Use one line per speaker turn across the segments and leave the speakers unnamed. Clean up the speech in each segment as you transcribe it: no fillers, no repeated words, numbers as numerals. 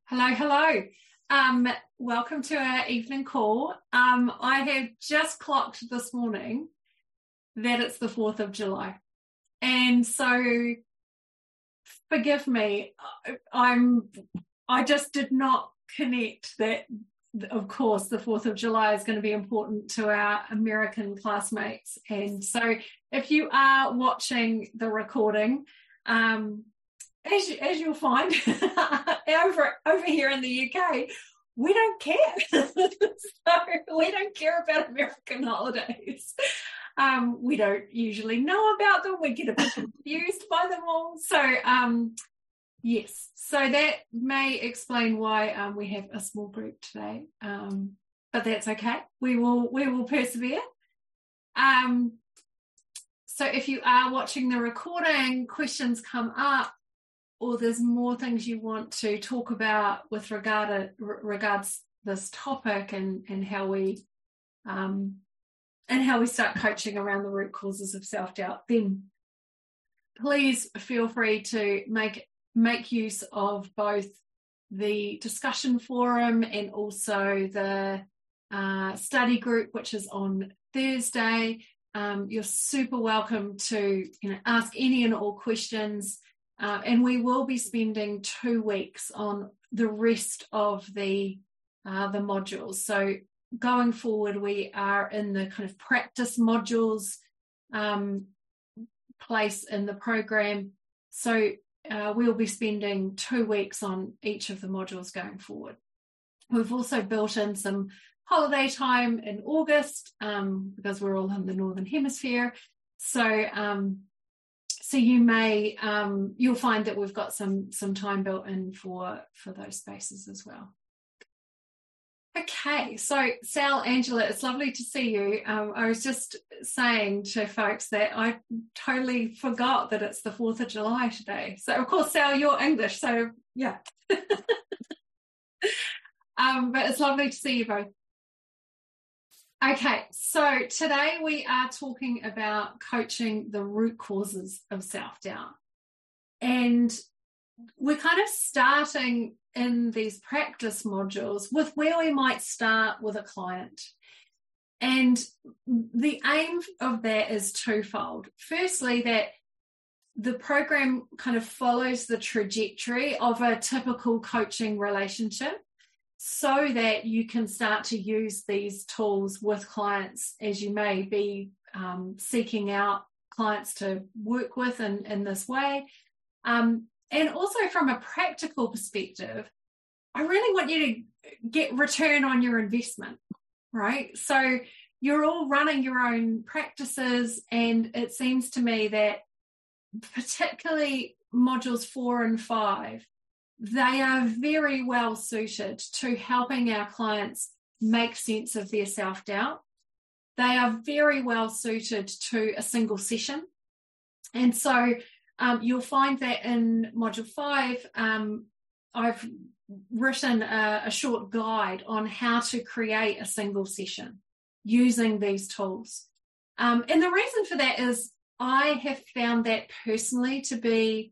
Hello, hello. Welcome to our evening call. I have just clocked this morning that it's the 4th of July. And so forgive me, I just did not connect that, of course, the 4th of July is going to be important to our American classmates. And so if you are watching the recording, as you'll find over here in the UK, we don't care. So we don't care about American holidays. We don't usually know about them. We get a bit confused by them all. So yes, so that may explain why we have a small group today. But that's okay. We will persevere. So if you are watching the recording, questions come up, or there's more things you want to talk about with regards this topic and how we start coaching around the root causes of self-doubt, then please feel free to make use of both the discussion forum and also the study group, which is on Thursday. You're super welcome to ask any and all questions. And we will be spending 2 weeks on the rest of the modules. So going forward, we are in the kind of practice modules place in the program. So we'll be spending 2 weeks on each of the modules going forward. We've also built in some holiday time in August because we're all in the Northern Hemisphere. So you'll find that we've got some time built in for those spaces as well. Okay, so Sal, Angela, it's lovely to see you. I was just saying to folks that I totally forgot that it's the 4th of July today. So of course, Sal, you're English, so yeah. But it's lovely to see you both. Okay, so today we are talking about coaching the root causes of self-doubt. And we're kind of starting in these practice modules with where we might start with a client. And the aim of that is twofold. Firstly, that the program kind of follows the trajectory of a typical coaching relationship, so that you can start to use these tools with clients as you may be seeking out clients to work with in this way. And also from a practical perspective, I really want you to get return on your investment, right? So you're all running your own practices, and it seems to me that particularly modules 4 and 5, they are very well suited to helping our clients make sense of their self-doubt. They are very well suited to a single session. And so you'll find that in module 5, I've written a short guide on how to create a single session using these tools. And the reason for that is I have found that personally to be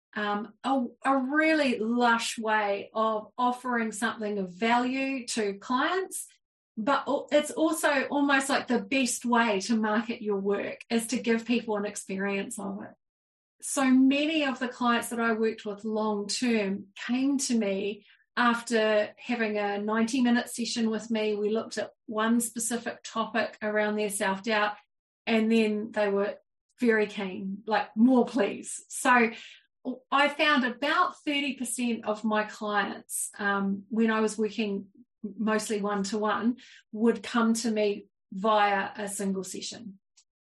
a really lush way of offering something of value to clients, but it's also almost like the best way to market your work is to give people an experience of it. So many of the clients that I worked with long term came to me after having a 90-minute session with me. We looked at one specific topic around their self-doubt, and then they were very keen, like, more please. So I found about 30% of my clients, when I was working mostly one-to-one, would come to me via a single session.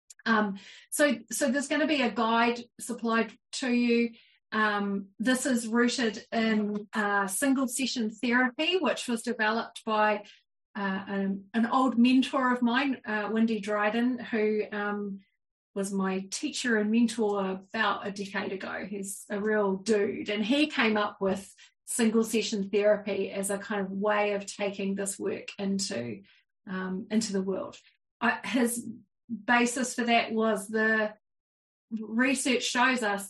So there's going to be a guide supplied to you. This is rooted in single session therapy, which was developed by an old mentor of mine, Wendy Dryden, who was my teacher and mentor about a decade ago. He's a real dude, and he came up with single session therapy as a kind of way of taking this work into the world. His basis for that was the research shows us that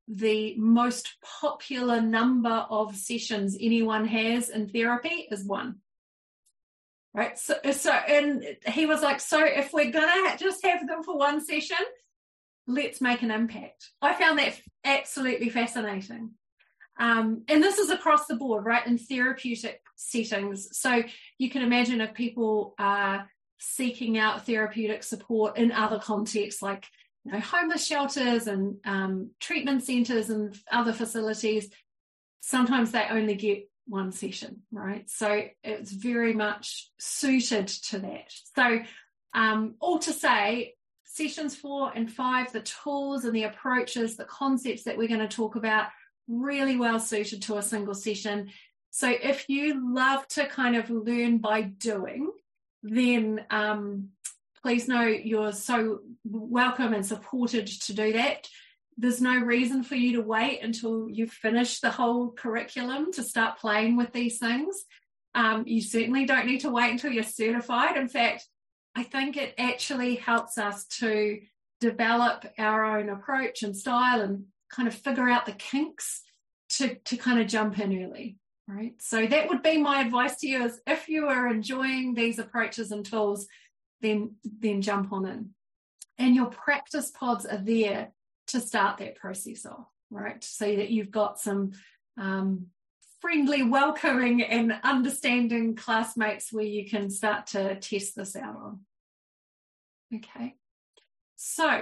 the most popular number of sessions anyone has in therapy is 1. Right. So, and he was like, so if we're going to just have them for 1 session, let's make an impact. I found that absolutely fascinating. And this is across the board, right, in therapeutic settings. So you can imagine if people are seeking out therapeutic support in other contexts, like, you know, homeless shelters and treatment centres and other facilities, sometimes they only get 1 session, right? So it's very much suited to that. So all to say, sessions 4 and 5, the tools and the approaches, the concepts that we're going to talk about, really well suited to a single session. So if you love to kind of learn by doing, then please know you're so welcome and supported to do that. There's no reason for you to wait until you finish the whole curriculum to start playing with these things. You certainly don't need to wait until you're certified. In fact, I think it actually helps us to develop our own approach and style and kind of figure out the kinks to kind of jump in early, right? So that would be my advice to you, is if you are enjoying these approaches and tools, then jump on in. And your practice pods are there to start that process off, right? So that you've got some friendly, welcoming and understanding classmates where you can start to test this out on. Okay, so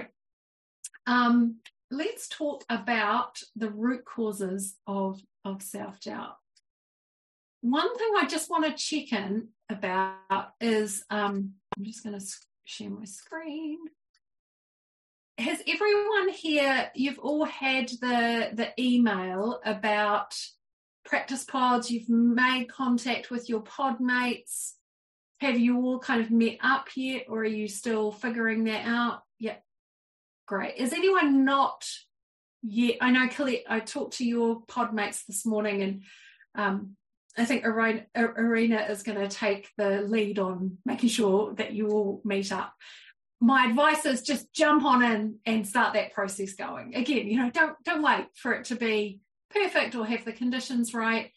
let's talk about the root causes of self-doubt. One thing I just want to check in about is, I'm just going to share my screen. Has everyone here, you've all had the email about practice pods, you've made contact with your pod mates, have you all kind of met up yet, or are you still figuring that out? Yeah, great. Is anyone not yet? I know, Colette, I talked to your pod mates this morning, and I think Arena is going to take the lead on making sure that you all meet up. My advice is just jump on in and start that process going. Again, you know, don't wait for it to be perfect or have the conditions right.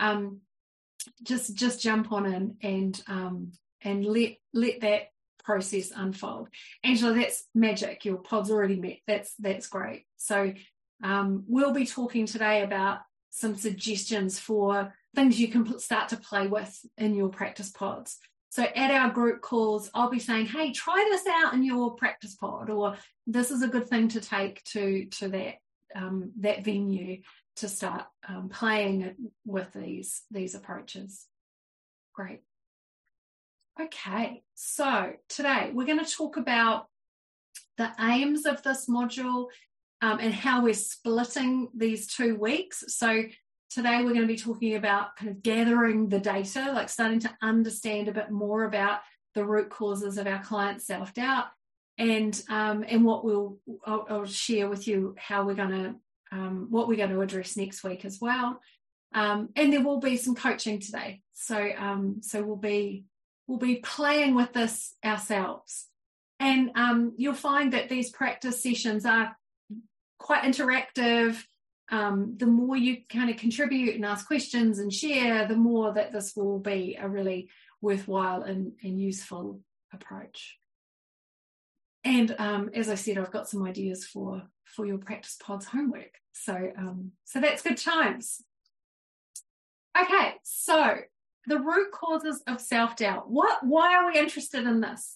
Just jump on in and let that process unfold. Angela, that's magic. Your pod's already met. That's great. So we'll be talking today about some suggestions for things you can start to play with in your practice pods. So at our group calls, I'll be saying, hey, try this out in your practice pod, or this is a good thing to take to that venue to start playing with these approaches. Great. Okay, so today we're going to talk about the aims of this module and how we're splitting these 2 weeks. So today we're going to be talking about kind of gathering the data, like starting to understand a bit more about the root causes of our clients' self-doubt, and what I'll share with you how we're going to what we're going to address next week as well. And there will be some coaching today, so we'll be playing with this ourselves, and you'll find that these practice sessions are quite interactive. The more you kind of contribute and ask questions and share, the more that this will be a really worthwhile and useful approach. And as I said, I've got some ideas for your practice pods homework. So that's good times. Okay, so the root causes of self-doubt. Why are we interested in this?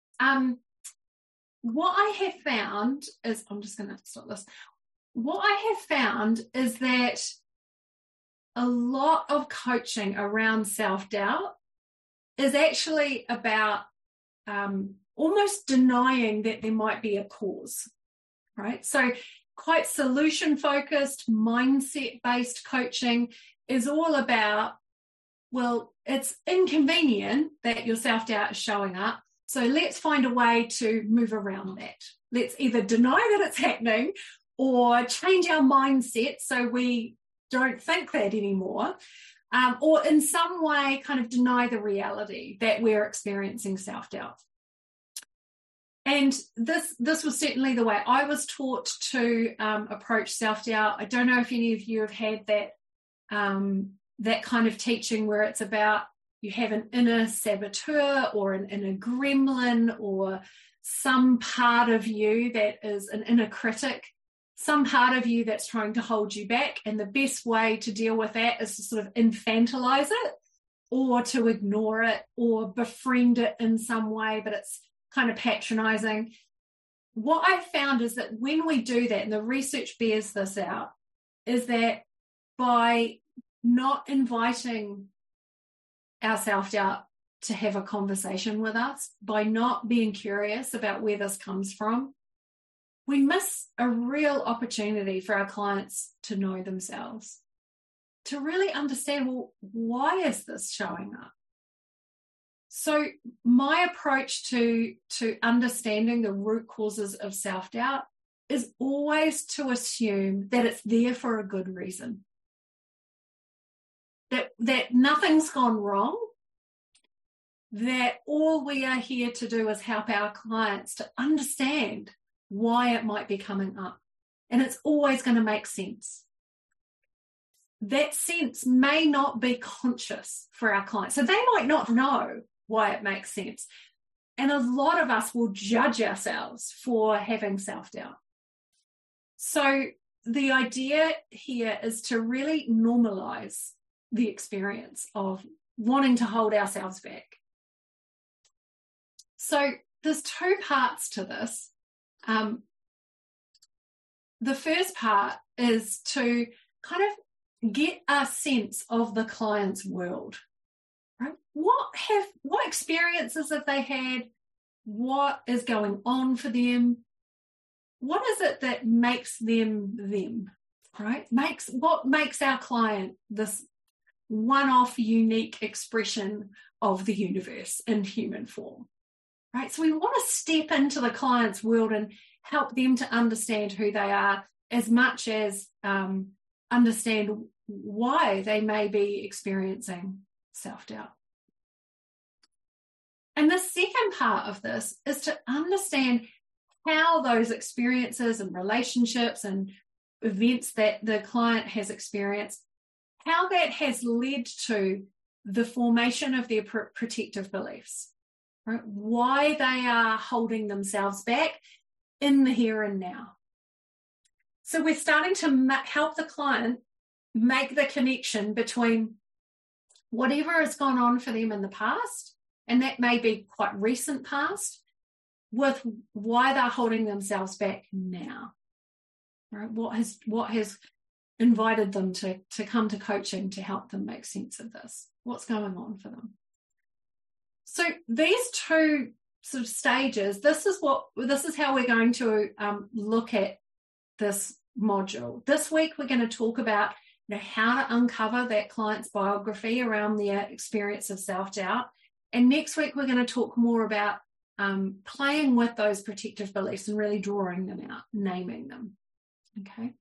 What I have found is, I'm just going to stop this. What I have found is that a lot of coaching around self-doubt is actually about almost denying that there might be a cause, right? So quite solution-focused, mindset-based coaching is all about, well, it's inconvenient that your self-doubt is showing up, so let's find a way to move around that. Let's either deny that it's happening or change our mindset so we don't think that anymore, or in some way kind of deny the reality that we're experiencing self-doubt. And this was certainly the way I was taught to approach self-doubt. I don't know if any of you have had that that kind of teaching where it's about you have an inner saboteur or an inner gremlin or some part of you that is an inner critic, some part of you that's trying to hold you back. And the best way to deal with that is to sort of infantilize it or to ignore it or befriend it in some way, but it's kind of patronizing. What I found is that when we do that, and the research bears this out, is that by not inviting our self-doubt to have a conversation with us, by not being curious about where this comes from, we miss a real opportunity for our clients to know themselves, to really understand, well, why is this showing up? So my approach to understanding the root causes of self-doubt is always to assume that it's there for a good reason. That nothing's gone wrong, that all we are here to do is help our clients to understand why it might be coming up. And it's always going to make sense. That sense may not be conscious for our clients. So they might not know why it makes sense. And a lot of us will judge ourselves for having self-doubt. So the idea here is to really normalize the experience of wanting to hold ourselves back. So there's two parts to this. The first part is to kind of get a sense of the client's world. Right? What experiences have they had? What is going on for them? What is it that makes them them? Right? What makes our client this one-off unique expression of the universe in human form? Right? So we want to step into the client's world and help them to understand who they are as much as understand why they may be experiencing self-doubt. And the second part of this is to understand how those experiences and relationships and events that the client has experienced, how that has led to the formation of their protective beliefs, right? Why they are holding themselves back in the here and now. So we're starting to help the client make the connection between whatever has gone on for them in the past, and that may be quite recent past, with why they're holding themselves back now. Right? What has invited them to come to coaching to help them make sense of this? What's going on for them? So these two sort of stages, this is how we're going to look at this module. This week we're going to talk about how to uncover that client's biography around their experience of self-doubt. And next week we're going to talk more about playing with those protective beliefs and really drawing them out, naming them. Okay.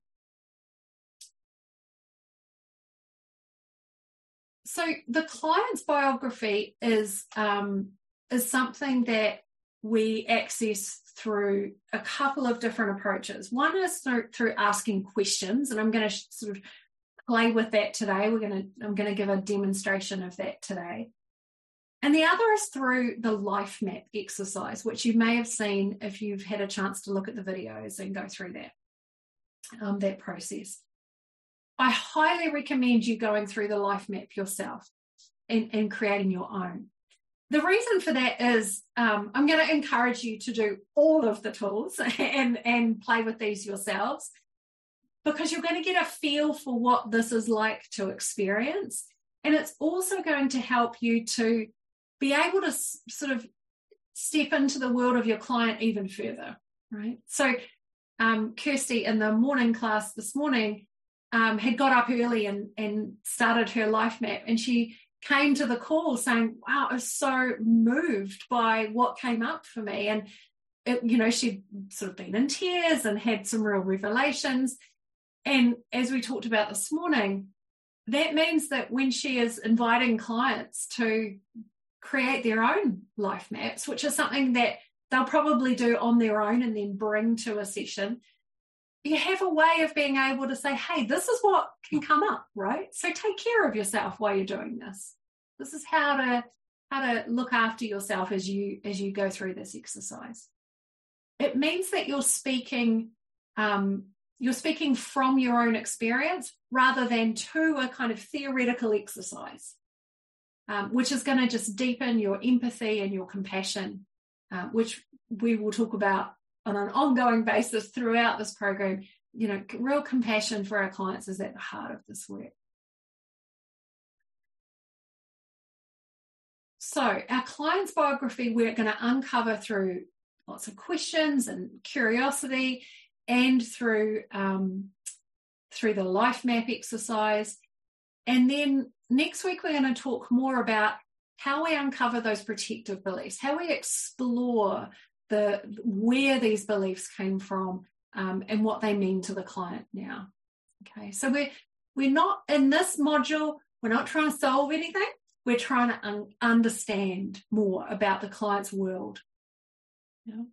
So the client's biography is something that we access through a couple of different approaches. One is through asking questions, and I'm going to sort of play with that today. I'm going to give a demonstration of that today. And the other is through the life map exercise, which you may have seen if you've had a chance to look at the videos and go through that process. I highly recommend you going through the life map yourself and creating your own. The reason for that is I'm going to encourage you to do all of the tools and play with these yourselves, because you're going to get a feel for what this is like to experience. And it's also going to help you to be able to sort of step into the world of your client even further, right? So Kirsty in the morning class this morning had got up early and started her life map, and she came to the call saying, wow, I was so moved by what came up for me. And, she'd sort of been in tears and had some real revelations. And as we talked about this morning, that means that when she is inviting clients to create their own life maps, which is something that they'll probably do on their own and then bring to a session. You have a way of being able to say, hey, this is what can come up, right? So take care of yourself while you're doing this. This is how to look after yourself as you go through this exercise. It means that you're speaking from your own experience rather than to a kind of theoretical exercise, which is going to just deepen your empathy and your compassion, which we will talk about on an ongoing basis throughout this program. You know, real compassion for our clients is at the heart of this work. So our client's biography, we're going to uncover through lots of questions and curiosity, and through the life map exercise. And then next week, we're going to talk more about how we uncover those protective beliefs, how we explore where these beliefs came from, and what they mean to the client now. Okay, so we're not, in this module, we're not trying to solve anything. We're trying to understand more about the client's world. Yeah.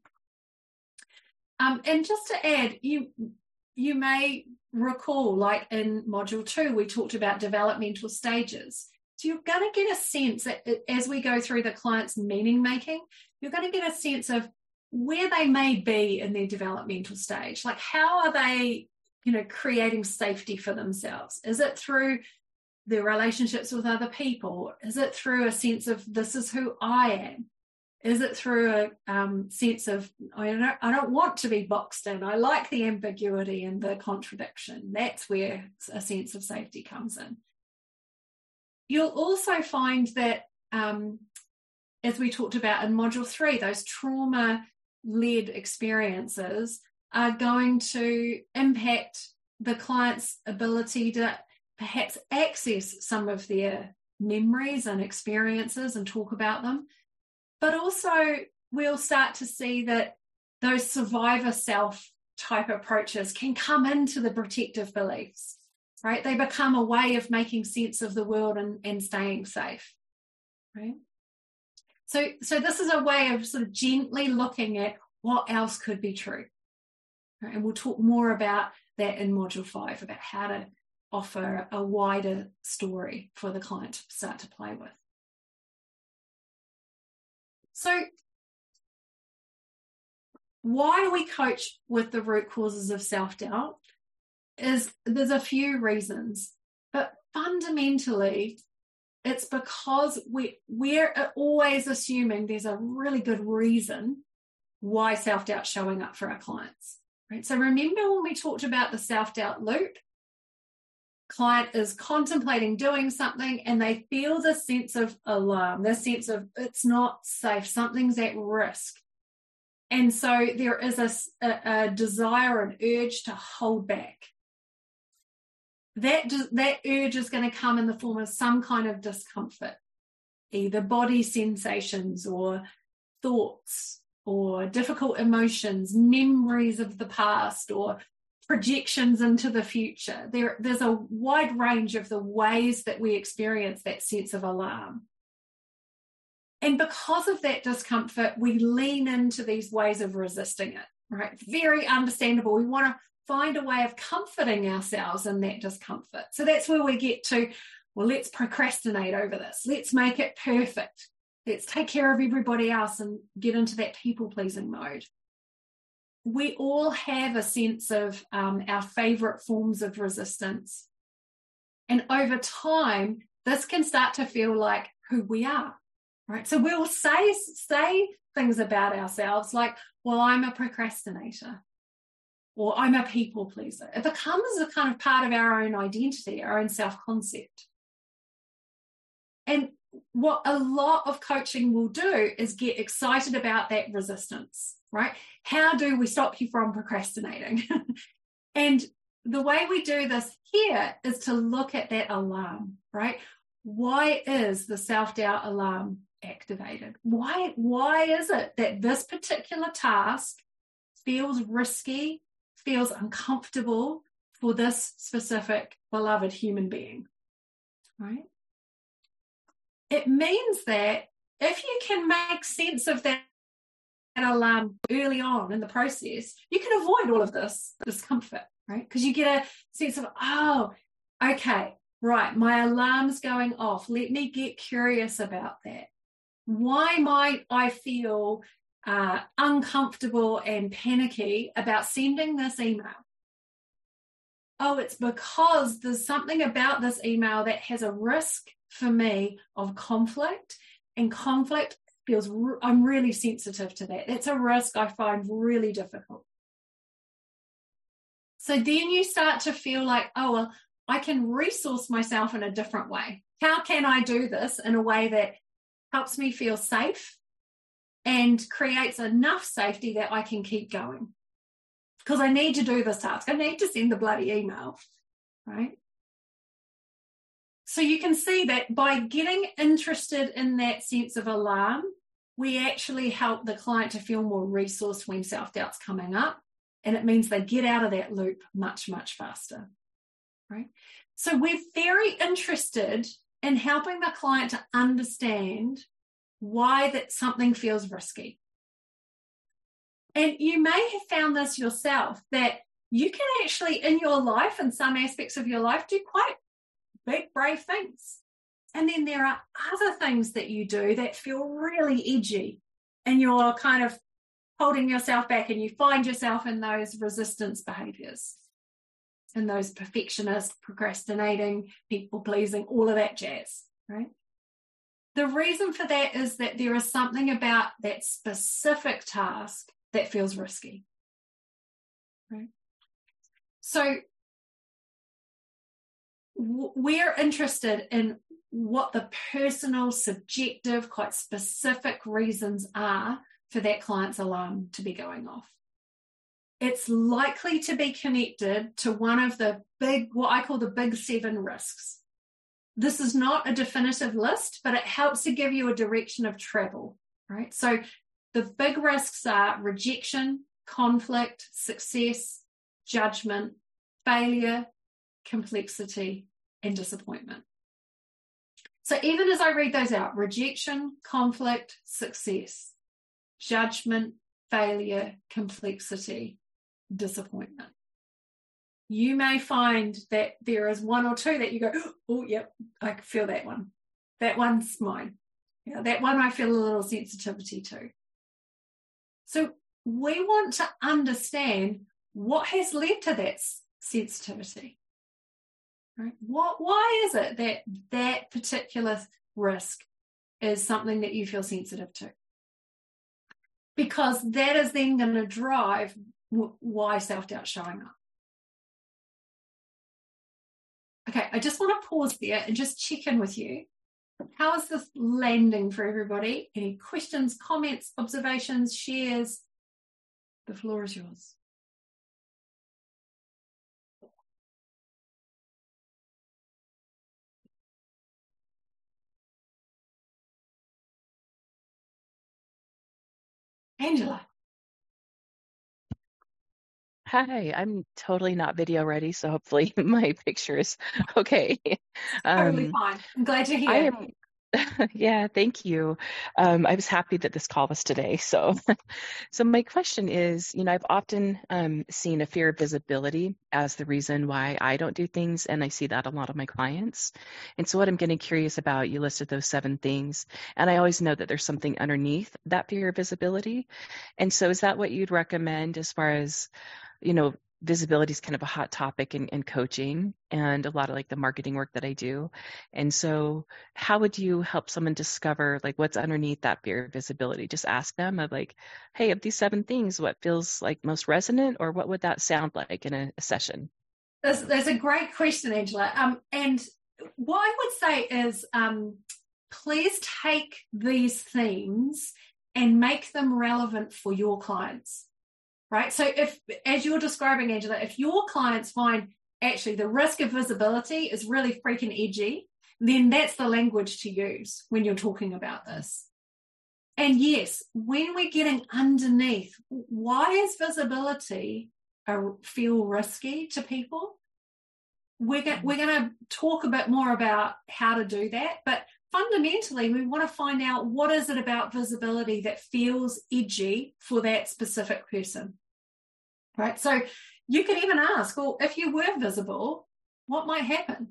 And just to add, you may recall, like in module 2, we talked about developmental stages. So you're going to get a sense that as we go through the client's meaning making, you're going to get a sense of where they may be in their developmental stage. Like, how are they, creating safety for themselves? Is it through their relationships with other people? Is it through a sense of, this is who I am? Is it through a sense of, I don't want to be boxed in. I like the ambiguity and the contradiction. That's where a sense of safety comes in. You'll also find that, as we talked about in module 3, those trauma-led experiences are going to impact the client's ability to perhaps access some of their memories and experiences and talk about them. But also we'll start to see that those survivor self type approaches can come into the protective beliefs, right? They become a way of making sense of the world and staying safe, right? So this is a way of sort of gently looking at what else could be true. Right? And we'll talk more about that in module 5, about how to offer a wider story for the client to start to play with. So why we coach with the root causes of self-doubt is there's a few reasons, but fundamentally it's because we're always assuming there's a really good reason why self-doubt's showing up for our clients, right? So remember when we talked about the self-doubt loop? Client is contemplating doing something and they feel this sense of alarm, this sense of it's not safe, something's at risk. And so there is a desire, an urge to hold back. That urge is going to come in the form of some kind of discomfort, either body sensations or thoughts or difficult emotions, memories of the past or projections into the future. There's a wide range of the ways that we experience that sense of alarm. And because of that discomfort, we lean into these ways of resisting it, right? Very understandable. We want to find a way of comforting ourselves in that discomfort. So that's where we get to, well, let's procrastinate over this. Let's make it perfect. Let's take care of everybody else and get into that people-pleasing mode. We all have a sense of our favorite forms of resistance. And over time, this can start to feel like who we are, right? So we'll say things about ourselves like, well, I'm a procrastinator or I'm a people pleaser. It becomes a kind of part of our own identity, our own self-concept. And what a lot of coaching will do is get excited about that resistance, right? How do we stop you from procrastinating? And the way we do this here is to look at that alarm, right? Why is the self-doubt alarm activated? Why is it that this particular task feels risky, feels uncomfortable for this specific beloved human being, right? It means that if you can make sense of that that alarm early on in the process, you can avoid all of this discomfort, right? Because you get a sense of, oh, okay, right, my alarm's going off. Let me get curious about that. Why might I feel uncomfortable and panicky about sending this email? Oh, it's because there's something about this email that has a risk for me of conflict, and conflict feels, I'm really sensitive to that. It's a risk I find really difficult. So then you start to feel like, oh, well, I can resource myself in a different way. How can I do this in a way that helps me feel safe and creates enough safety that I can keep going? Because I need to do this task. I need to send the bloody email, right? So you can see that by getting interested in that sense of alarm, we actually help the client to feel more resourced when self-doubt's coming up. And it means they get out of that loop much, much faster, right? So we're very interested in helping the client to understand why that something feels risky. And you may have found this yourself, that you can actually, in your life, in some aspects of your life, do quite big, brave things. And then there are other things that you do that feel really edgy, and you're kind of holding yourself back, and you find yourself in those resistance behaviors, in those perfectionist, procrastinating, people-pleasing, all of that jazz, right? The reason for that is that there is something about that specific task that feels risky, right? So we're interested in what the personal, subjective, quite specific reasons are for that client's alarm to be going off. It's likely to be connected to one of the big, what I call the big 7 risks. This is not a definitive list, but it helps to give you a direction of travel, right? So the big risks are rejection, conflict, success, judgment, failure, complexity, and disappointment. So even as I read those out, rejection, conflict, success, judgment, failure, complexity, disappointment. You may find that there is one or two that you go, oh, yep, I can feel that one. That one's mine. Yeah, that one I feel a little sensitivity to. So we want to understand what has led to that sensitivity. Right? Why is it that that particular risk is something that you feel sensitive to? Because that is then going to drive why self-doubt's showing up. Okay, I just want to pause there and just check in with you. How is this landing for everybody? Any questions, comments, observations, shares? The floor is yours. Angela.
Hi, I'm totally not video ready, so hopefully my picture is okay.
Totally fine. I'm glad to hear.
Yeah, thank you. I was happy that this call was today. So my question is, I've often seen a fear of visibility as the reason why I don't do things, and I see that a lot of my clients. And so what I'm getting curious about, you listed those 7 things, and I always know that there's something underneath that fear of visibility. And so is that what you'd recommend as far as, visibility is kind of a hot topic in coaching and a lot of like the marketing work that I do. And so how would you help someone discover like what's underneath that fear of visibility? Just ask them of like, hey, of these 7 things, what feels like most resonant, or what would that sound like in a session?
That's a great question, Angela. And what I would say is please take these themes and make them relevant for your clients. Right. So if, as you're describing, Angela, if your clients find actually the risk of visibility is really freaking edgy, then that's the language to use when you're talking about this. And yes, when we're getting underneath, why is visibility feel risky to people? We're going to talk a bit more about how to do that. But fundamentally, we want to find out what is it about visibility that feels edgy for that specific person, right? So you could even ask, well, if you were visible, what might happen?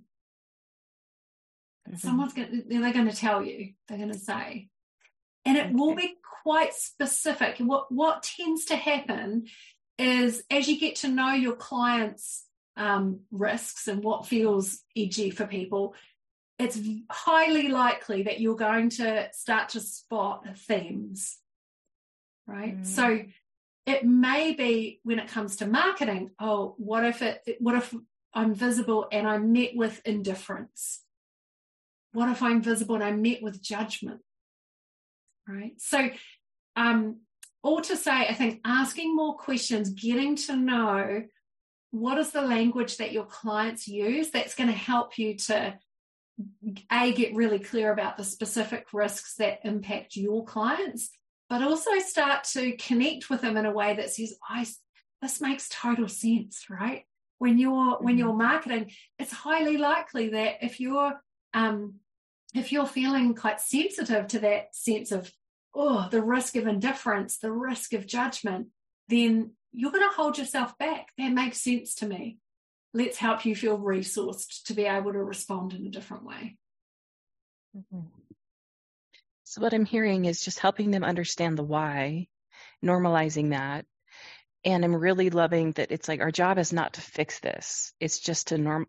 Mm-hmm. They're going to tell you, they're going to say, and it will be quite specific. What tends to happen is, as you get to know your clients' risks and what feels edgy for people, it's highly likely that you're going to start to spot themes, right? So it may be, when it comes to marketing, oh, what if I'm visible and I'm met with indifference? What if I'm visible and I'm met with judgment, right? So all to say, I think asking more questions, getting to know what is the language that your clients use, that's going to help you to get really clear about the specific risks that impact your clients, but also start to connect with them in a way that says, this makes total sense, right? When you're marketing, it's highly likely that if you're feeling quite sensitive to that sense of, the risk of indifference, the risk of judgment, then you're going to hold yourself back. That makes sense to me. Let's help you feel resourced to be able to respond in a different way.
Mm-hmm. So what I'm hearing is just helping them understand the why, normalizing that. And I'm really loving that it's like our job is not to fix this. It's just to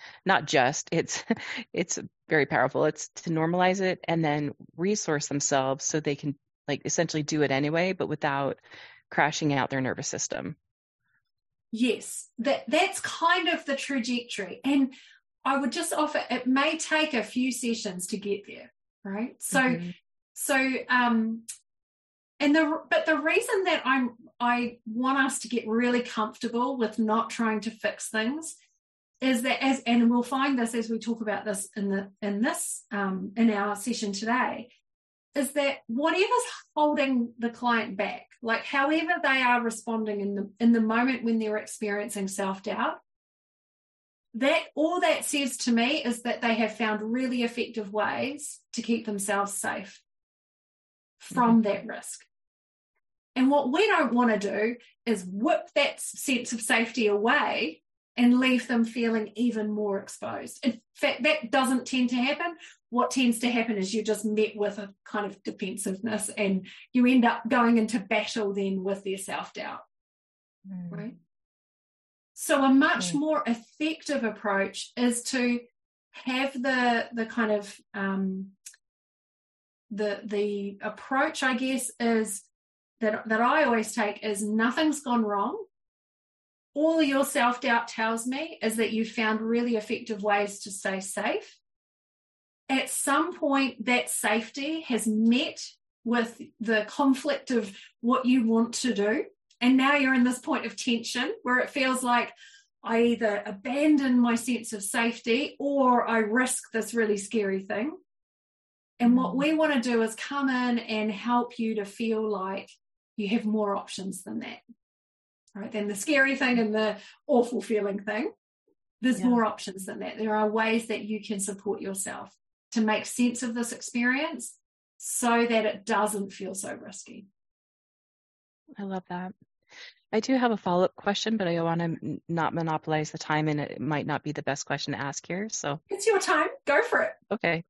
it's very powerful. It's to normalize it and then resource themselves so they can like essentially do it anyway, but without crashing out their nervous system.
Yes, that's kind of the trajectory. And I would just offer, it may take a few sessions to get there, right? But the reason that I want us to get really comfortable with not trying to fix things is that, and we'll find this as we talk about this in our session today, is that whatever's holding the client back, like however they are responding in the moment when they're experiencing self-doubt, that all that says to me is that they have found really effective ways to keep themselves safe from that risk. And what we don't want to do is whip that sense of safety away and leave them feeling even more exposed. In fact, that doesn't tend to happen. What tends to happen is you're just met with a kind of defensiveness and you end up going into battle then with their self-doubt, right? So a much more effective approach is to have the kind of the approach, I guess, is that I always take is nothing's gone wrong. All your self-doubt tells me is that you've found really effective ways to stay safe. At some point, that safety has met with the conflict of what you want to do. And now you're in this point of tension where it feels like I either abandon my sense of safety or I risk this really scary thing. And what we want to do is come in and help you to feel like you have more options than that, right? Than the scary thing and the awful feeling thing. There's more options than that. There are ways that you can support yourself to make sense of this experience so that it doesn't feel so risky.
I love that. I do have a follow-up question, but I want to not monopolize the time, and it might not be the best question to ask here. So
it's your time. Go for it.
Okay.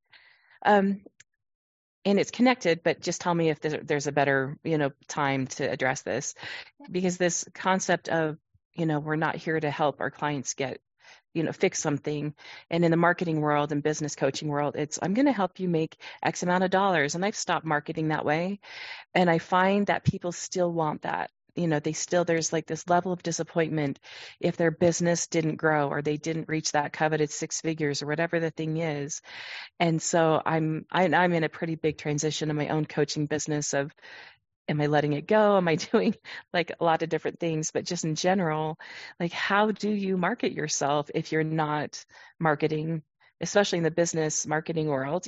And it's connected, but just tell me if there's a better, time to address this, because this concept of, we're not here to help our clients get, fix something. And in the marketing world and business coaching world, I'm going to help you make X amount of dollars. And I've stopped marketing that way. And I find that people still want that. There's like this level of disappointment if their business didn't grow or they didn't reach that coveted 6 figures or whatever the thing is. And so I'm in a pretty big transition in my own coaching business of, am I letting it go? Am I doing like a lot of different things? But just in general, like, how do you market yourself if you're not marketing, especially in the business marketing world,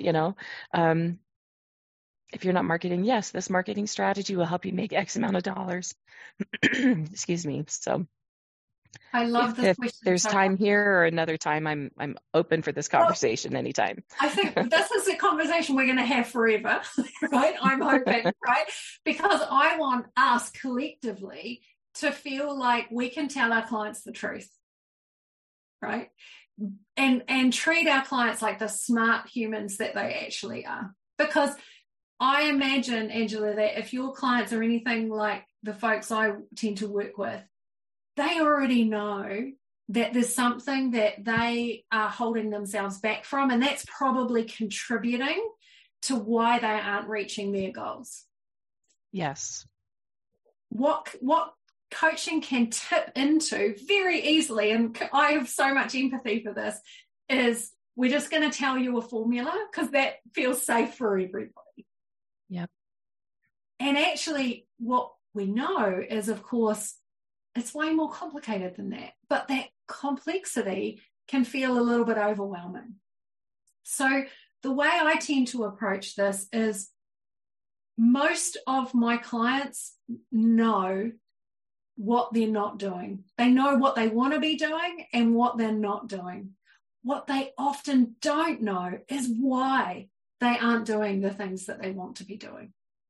if you're not marketing, yes, this marketing strategy will help you make X amount of dollars. Excuse me. So
I love this
If
question.
there's time here or another time, I'm open for this conversation anytime.
I think this is a conversation we're going to have forever, right? I'm hoping, right? Because I want us collectively to feel like we can tell our clients the truth, right? And treat our clients like the smart humans that they actually are. Because I imagine, Angela, that if your clients are anything like the folks I tend to work with, they already know that there's something that they are holding themselves back from, and that's probably contributing to why they aren't reaching their goals.
Yes.
What coaching can tip into very easily, and I have so much empathy for this, is we're just going to tell you a formula because that feels safe for everybody.
Yep.
And actually what we know is, of course, it's way more complicated than that, but that complexity can feel a little bit overwhelming. So the way I tend to approach this is most of my clients know what they're not doing. They know what they want to be doing and what they're not doing. What they often don't know is why they aren't doing the things that they want to be doing.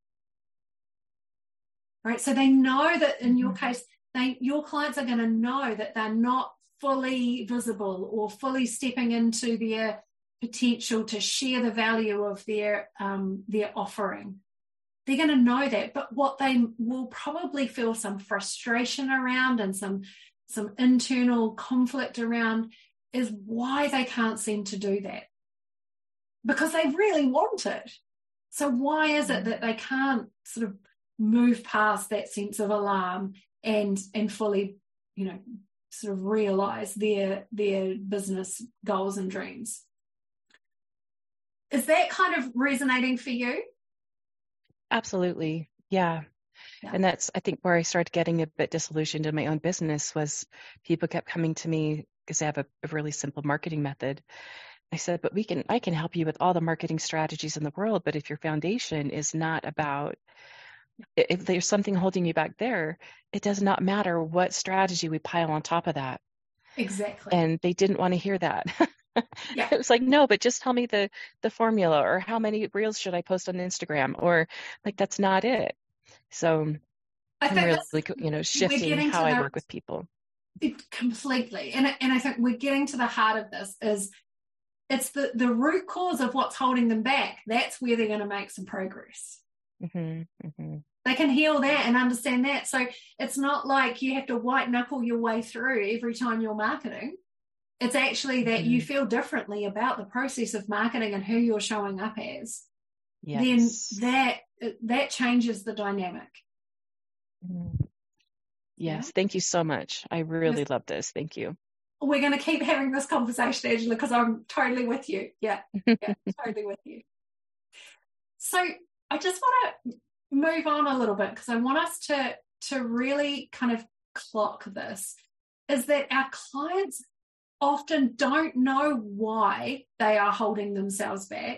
Right? So they know that in your case, your clients are going to know that they're not fully visible or fully stepping into their potential to share the value of their offering. They're going to know that, but what they will probably feel some frustration around and some internal conflict around is why they can't seem to do that. Because they really want it. So why is it that they can't sort of move past that sense of alarm and fully, sort of realize their business goals and dreams? Is that kind of resonating for you?
Absolutely. Yeah. And that's, I think, where I started getting a bit disillusioned in my own business was people kept coming to me because I have a really simple marketing method. I said, but I can help you with all the marketing strategies in the world. But if your foundation is not about, if there's something holding you back there, it does not matter what strategy we pile on top of that.
Exactly.
And they didn't want to hear that.
Yeah.
It was like, no, but just tell me the formula, or how many reels should I post on Instagram, or like, that's not it. So I'm really, shifting how I work with people.
Completely. And I think we're getting to the heart of this is it's the root cause of what's holding them back. That's where they're going to make some progress. Mm-hmm, mm-hmm. They can heal that and understand that. So it's not like you have to white knuckle your way through every time you're marketing. It's actually that you feel differently about the process of marketing and who you're showing up as. Yes. Then that changes the dynamic.
Yes. Thank you so much. I really love this. Thank you.
We're going to keep having this conversation, Angela, because I'm totally with you. Yeah, totally with you. So I just want to move on a little bit because I want us to really kind of clock this, is that our clients often don't know why they are holding themselves back,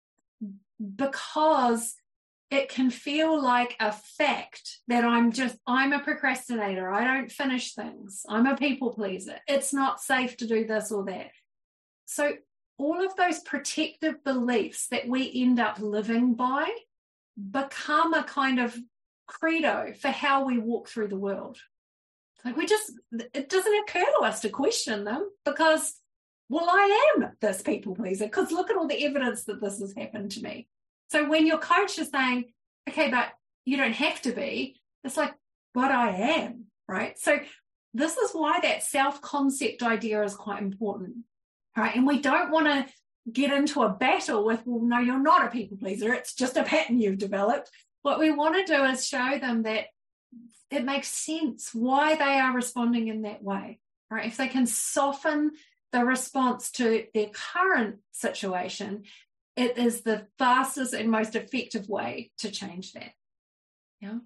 because it can feel like a fact that I'm a procrastinator. I don't finish things. I'm a people pleaser. It's not safe to do this or that. So all of those protective beliefs that we end up living by become a kind of credo for how we walk through the world. Like it doesn't occur to us to question them because, well, I am this people pleaser because look at all the evidence that this has happened to me. So when your coach is saying, okay, but you don't have to be, it's like, but I am, right? So this is why that self-concept idea is quite important, right? And we don't want to get into a battle with, well, no, you're not a people pleaser. It's just a pattern you've developed. What we want to do is show them that it makes sense why they are responding in that way, right? If they can soften the response to their current situation, it is the fastest and most effective way to change that. Yeah.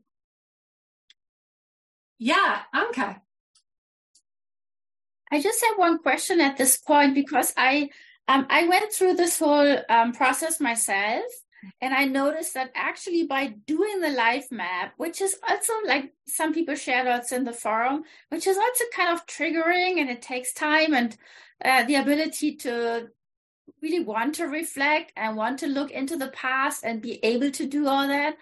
Yeah, Anka.
I just have one question at this point because I went through this whole process myself, And I noticed that actually by doing the life map, which is also like some people share that's in the forum, which is also kind of triggering, and it takes time and the ability to really want to reflect and want to look into the past and be able to do all that.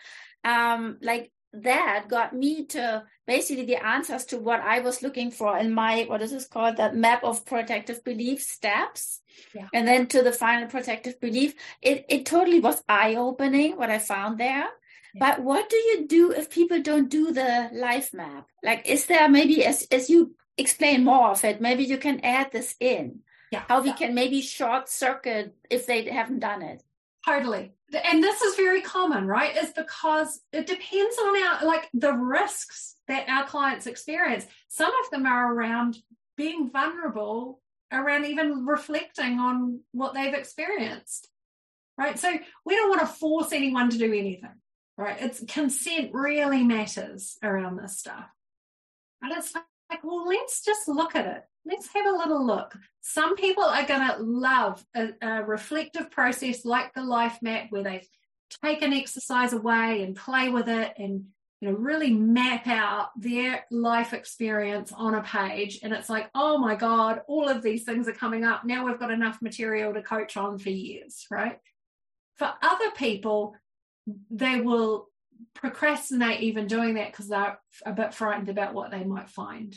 Like that got me to basically the answers to what I was looking for in my, what is this called? That map of protective belief steps.
Yeah.
And then to the final protective belief. It totally was eye-opening what I found there. Yeah. But what do you do if people don't do the life map? Like, is there maybe, as you explain more of it, maybe you can add this in?
Yeah.
How we can maybe short circuit if they haven't done it.
Totally. And this is very common, right? Is because it depends on the risks that our clients experience. Some of them are around being vulnerable, around even reflecting on what they've experienced, right? So we don't want to force anyone to do anything, right? It's consent really matters around this stuff. And it's like, well, let's just look at it. Let's have a little look. Some people are going to love a reflective process like the life map, where they take an exercise away and play with it and, really map out their life experience on a page. And it's like, oh my God, all of these things are coming up. Now we've got enough material to coach on for years, right? For other people, they will procrastinate even doing that because they're a bit frightened about what they might find.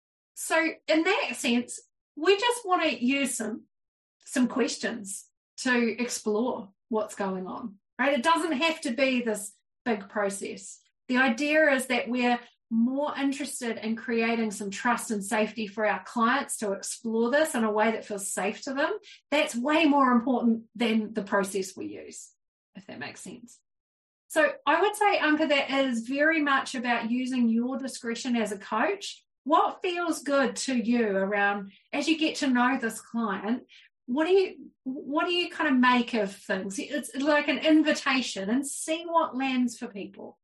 So in that sense, we just want to use some questions to explore what's going on, right? It doesn't have to be this big process. The idea is that we're more interested in creating some trust and safety for our clients to explore this in a way that feels safe to them. That's way more important than the process we use, if that makes sense. So I would say, Anka, that is very much about using your discretion as a coach. What feels good to you around, as you get to know this client, what do you kind of make of things? It's like an invitation, and see what lands for people.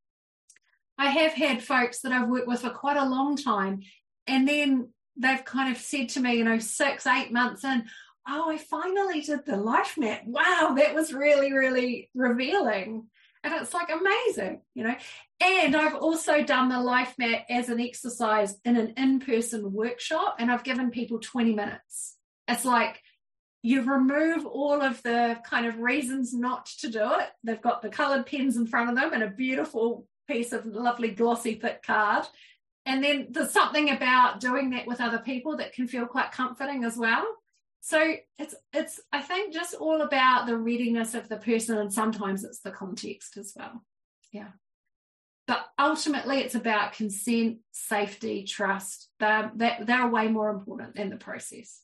I have had folks that I've worked with for quite a long time, and then they've kind of said to me, 6-8 months in, oh, I finally did the life map. Wow, that was really, really revealing. And it's like amazing, And I've also done the life map as an exercise in an in-person workshop, and I've given people 20 minutes. It's like you remove all of the kind of reasons not to do it. They've got the coloured pens in front of them and a beautiful piece of lovely glossy thick card. And then there's something about doing that with other people that can feel quite comforting as well. So it's I think just all about the readiness of the person, and sometimes it's the context as well. Yeah. But ultimately it's about consent, safety, trust. They're way more important than the process.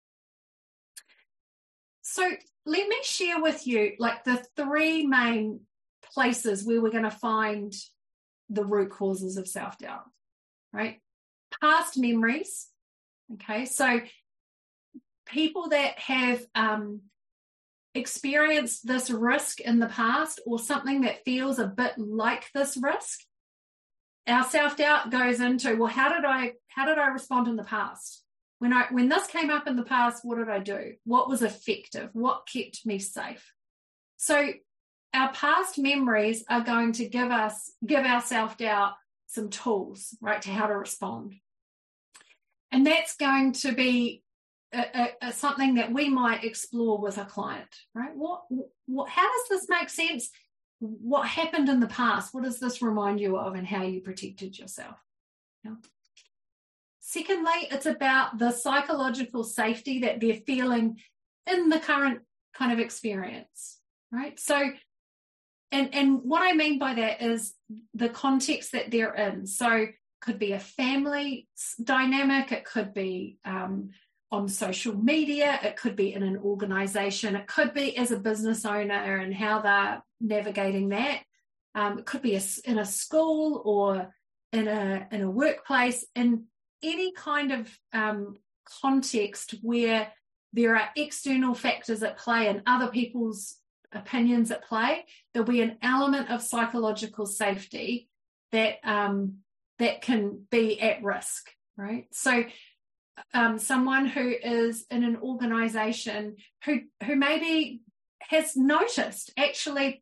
So let me share with you the 3 main places where we're going to find the root causes of self-doubt, right? Past memories. Okay, so people that have experienced this risk in the past, or something that feels a bit like this risk, our self-doubt goes into, well, how did I respond in the past? When this came up in the past, what did I do? What was effective? What kept me safe? So our past memories are going to give our self-doubt some tools, right, to how to respond. And that's going to be something that we might explore with a client, right? How does this make sense? What happened in the past? What does this remind you of, and how you protected yourself? Yeah. Secondly, it's about the psychological safety that they're feeling in the current kind of experience, right? So, and what I mean by that is the context that they're in. So it could be a family dynamic, it could be on social media, it could be in an organization, it could be as a business owner and how they're navigating that. It could be in a school or in a workplace, in any kind of context where there are external factors at play and other people's opinions at play. There'll be an element of psychological safety that can be at risk, right? So someone who is in an organization who maybe has noticed, actually,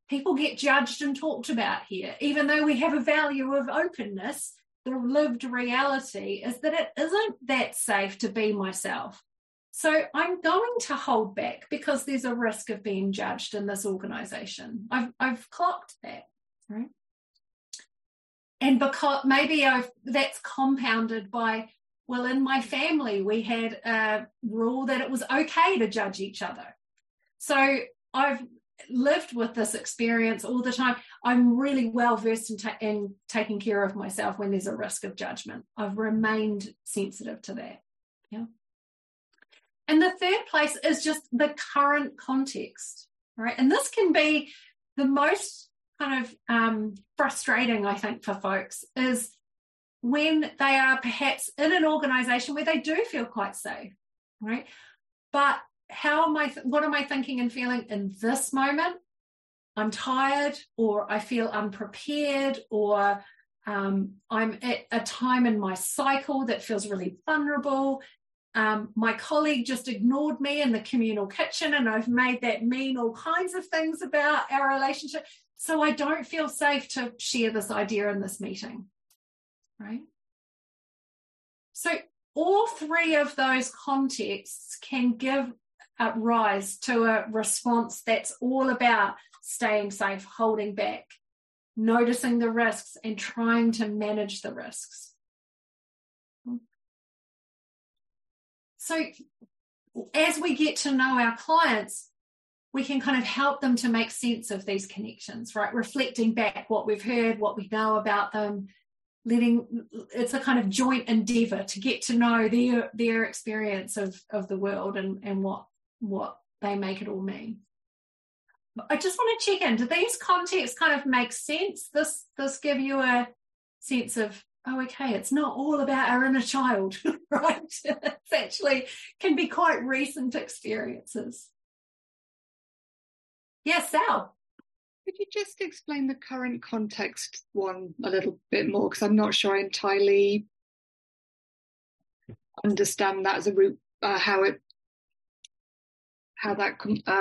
people get judged and talked about here. Even though we have a value of openness, the lived reality is that it isn't that safe to be myself. So I'm going to hold back because there's a risk of being judged in this organization. I've clocked that, right? And because maybe that's compounded by, well, in my family, we had a rule that it was okay to judge each other. So I've lived with this experience all the time. I'm really well versed in taking care of myself when there's a risk of judgment. I've remained sensitive to that. Yeah. And the third place is just the current context, right? And this can be the most kind of frustrating, I think, for folks, is when they are perhaps in an organization where they do feel quite safe, right? But what am I thinking and feeling in this moment? I'm tired, or I feel unprepared, or I'm at a time in my cycle that feels really vulnerable. My colleague just ignored me in the communal kitchen, and I've made that mean all kinds of things about our relationship. So I don't feel safe to share this idea in this meeting, right? So all three of those contexts can give rise to a response that's all about staying safe, holding back, noticing the risks, and trying to manage the risks. So as we get to know our clients, we can kind of help them to make sense of these connections, right? Reflecting back what we've heard, what we know about them, it's a kind of joint endeavor to get to know their experience of the world and what they make it all mean. I just want to check in, do these contexts kind of make sense? This give you a sense of, oh, okay, it's not all about our inner child, right? It's actually can be quite recent experiences. Yes, Sal.
Could you just explain the current context one a little bit more? Because I'm not sure I entirely understand that as a root, how that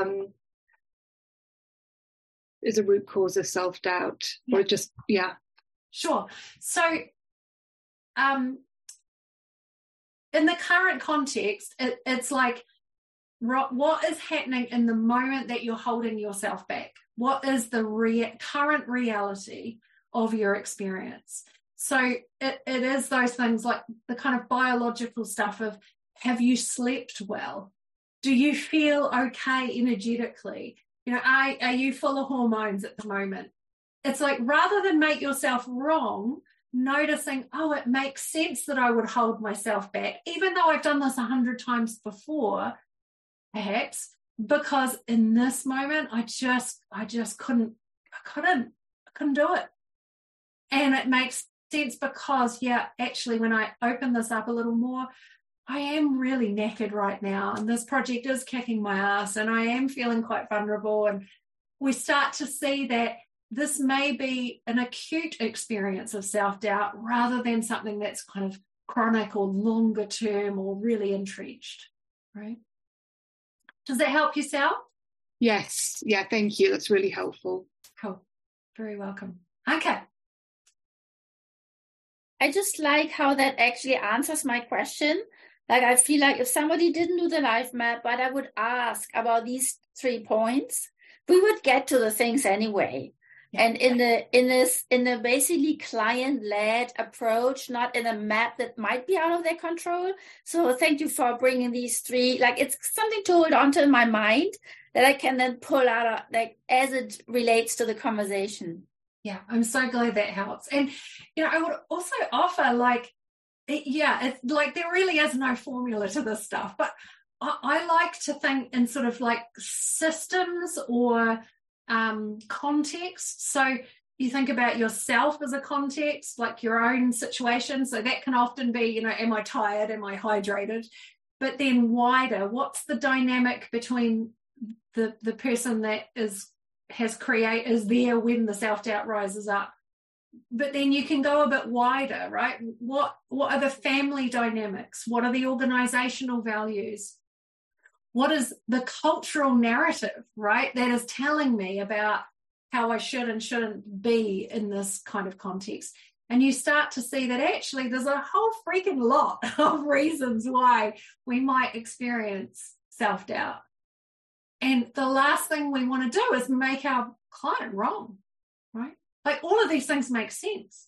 is a root cause of self-doubt, or just, yeah.
Sure. So in the current context, it's like, what is happening in the moment that you're holding yourself back? What is the current reality of your experience? So it is those things like the kind of biological stuff of, have you slept well? Do you feel okay energetically? You know, are you full of hormones at the moment? It's like, rather than make yourself wrong, noticing, oh, it makes sense that I would hold myself back, even though I've done this 100 times before, perhaps, because in this moment I just couldn't do it. And it makes sense because, actually, when I open this up a little more, I am really knackered right now, and this project is kicking my ass, and I am feeling quite vulnerable. And we start to see that this may be an acute experience of self-doubt rather than something that's kind of chronic or longer term or really entrenched, right? Does that help you, Sal?
Yes. Yeah, thank you. That's really helpful.
Cool. Very welcome. Okay.
I just like how that actually answers my question. Like, I feel like if somebody didn't do the life map, but I would ask about these 3 points, we would get to the things anyway. Yeah. And in the basically client-led approach, not in a map that might be out of their control. So thank you for bringing these 3. Like, it's something to hold on to in my mind that I can then pull out, like, as it relates to the conversation.
Yeah, I'm so glad that helps. And, I would also offer, like, it's like there really is no formula to this stuff, but I like to think in sort of like systems or context. So you think about yourself as a context, like your own situation. So that can often be, am I tired? Am I hydrated? But then wider, what's the dynamic between the person that is there when the self-doubt rises up? But then you can go a bit wider, right? What are the family dynamics? What are the organizational values? What is the cultural narrative, right, that is telling me about how I should and shouldn't be in this kind of context. And you start to see that actually there's a whole freaking lot of reasons why we might experience self-doubt. And the last thing we want to do is make our client wrong, right? Like all of these things make sense.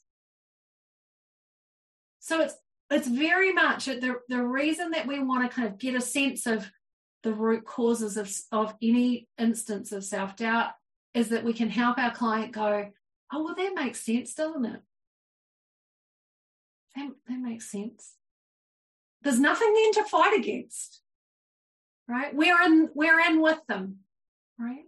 So it's very much the reason that we want to kind of get a sense of the root causes of any instance of self-doubt is that we can help our client go, oh, well, that makes sense, doesn't it? That makes sense. There's nothing then to fight against, right? We're in with them, right?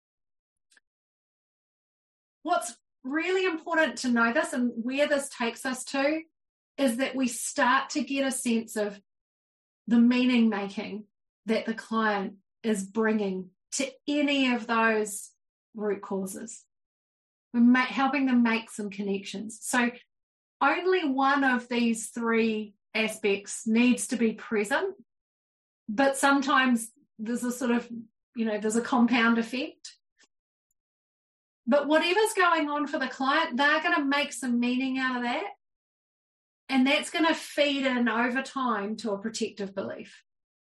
What's really important to know this and where this takes us to is that we start to get a sense of the meaning making that the client is bringing to any of those root causes. We're helping them make some connections. So only one of these three aspects needs to be present, but sometimes there's a sort of, there's a compound effect. But whatever's going on for the client, they're going to make some meaning out of that. And that's going to feed in over time to a protective belief.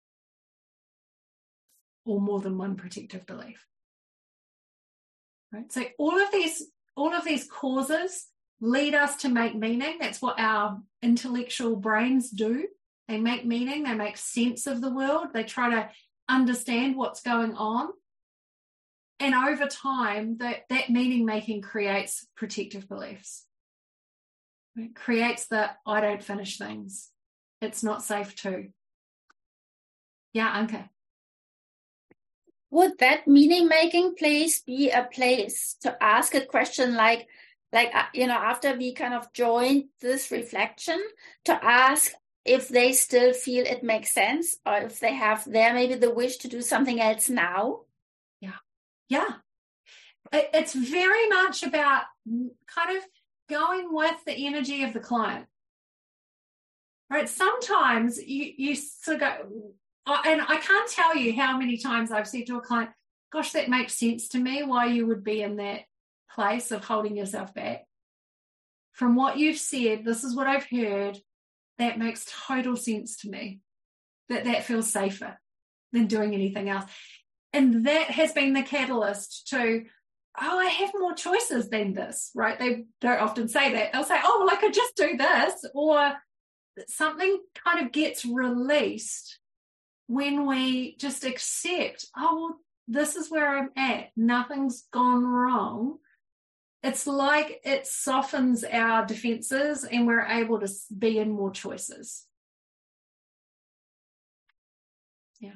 Or more than one protective belief. Right? So all of these causes lead us to make meaning. That's what our intellectual brains do. They make meaning, they make sense of the world, they try to understand what's going on. And over time, that meaning making creates protective beliefs. It creates the I don't finish things. It's not safe to. Yeah, Anke.
Would that meaning-making place be a place to ask a question like, after we kind of joined this reflection, to ask if they still feel it makes sense or if they have maybe the wish to do something else now?
Yeah. It's very much about kind of going with the energy of the client. Right? Sometimes you sort of go, and I can't tell you how many times I've said to a client, gosh, that makes sense to me why you would be in that place of holding yourself back. From what you've said, this is what I've heard, that makes total sense to me. That feels safer than doing anything else. And that has been the catalyst to, I have more choices than this, right? They don't often say that. They'll say, oh, well, I could just do this, or something kind of gets released when we just accept, oh, well, this is where I'm at. Nothing's gone wrong. It's like it softens our defenses and we're able to be in more choices. Yeah.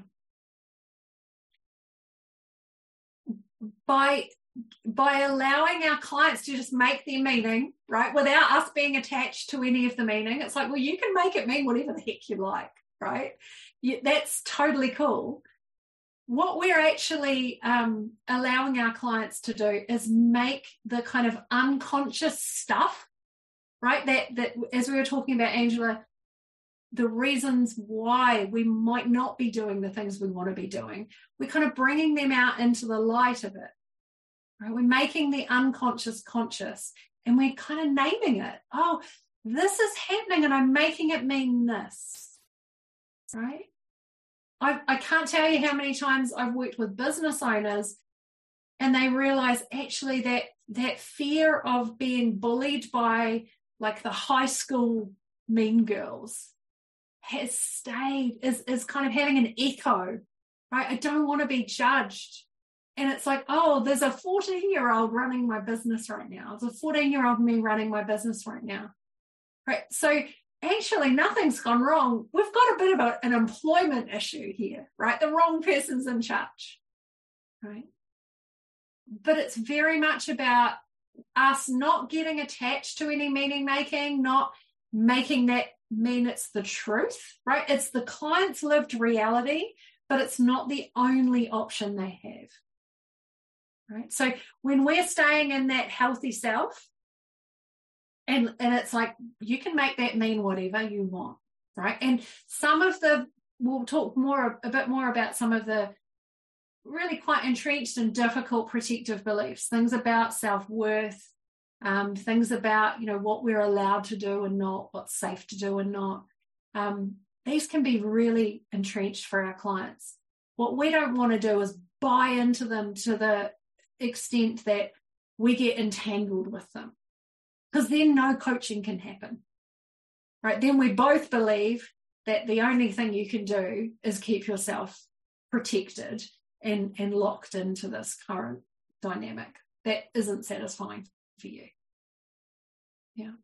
By allowing our clients to just make their meaning, right, without us being attached to any of the meaning, it's like, well, you can make it mean whatever the heck you like, right? That's totally cool. What we're actually allowing our clients to do is make the kind of unconscious stuff, right, that as we were talking about, Angela, the reasons why we might not be doing the things we want to be doing, we're kind of bringing them out into the light of it. Right? We're making the unconscious conscious, and we're kind of naming it. Oh, this is happening and I'm making it mean this, right? I can't tell you how many times I've worked with business owners and they realize actually that fear of being bullied by like the high school mean girls has stayed, is kind of having an echo, right? I don't want to be judged. And it's like, oh, there's a 14-year-old running my business right now. There's a 14-year-old me running my business right now, right? So actually nothing's gone wrong. We've got a bit of an employment issue here, right? The wrong person's in charge, right? But it's very much about us not getting attached to any meaning making, not making that mean it's the truth, right? It's the client's lived reality, but it's not the only option they have, right? So when we're staying in that healthy self, and it's like, you can make that mean whatever you want, right? And we'll talk a bit more about some of the really quite entrenched in difficult protective beliefs, things about self-worth, things about, what we're allowed to do and not, what's safe to do and not. These can be really entrenched for our clients. What we don't want to do is buy into them to the extent that we get entangled with them, because then no coaching can happen, right? Then we both believe that the only thing you can do is keep yourself protected and locked into this current dynamic that isn't satisfying for you. Yeah.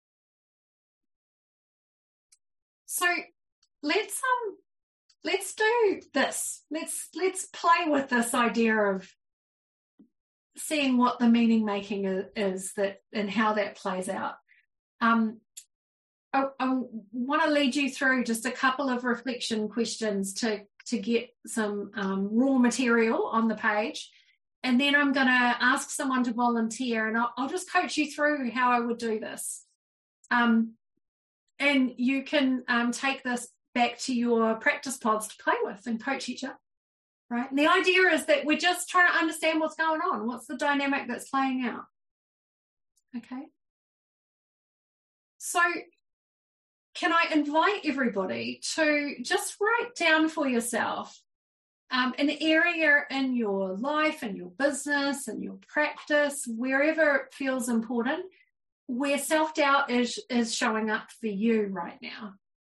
So let's do this. Let's play with this idea of seeing what the meaning making is that and how that plays out. I want to lead you through just a couple of reflection questions to get some raw material on the page. And then I'm going to ask someone to volunteer, and I'll just coach you through how I would do this. And you can take this back to your practice pods to play with and coach each other, right? And the idea is that we're just trying to understand what's going on. What's the dynamic that's playing out? Okay. So can I invite everybody to just write down for yourself an area in your life and your business and your practice, wherever it feels important, where self-doubt is showing up for you right now.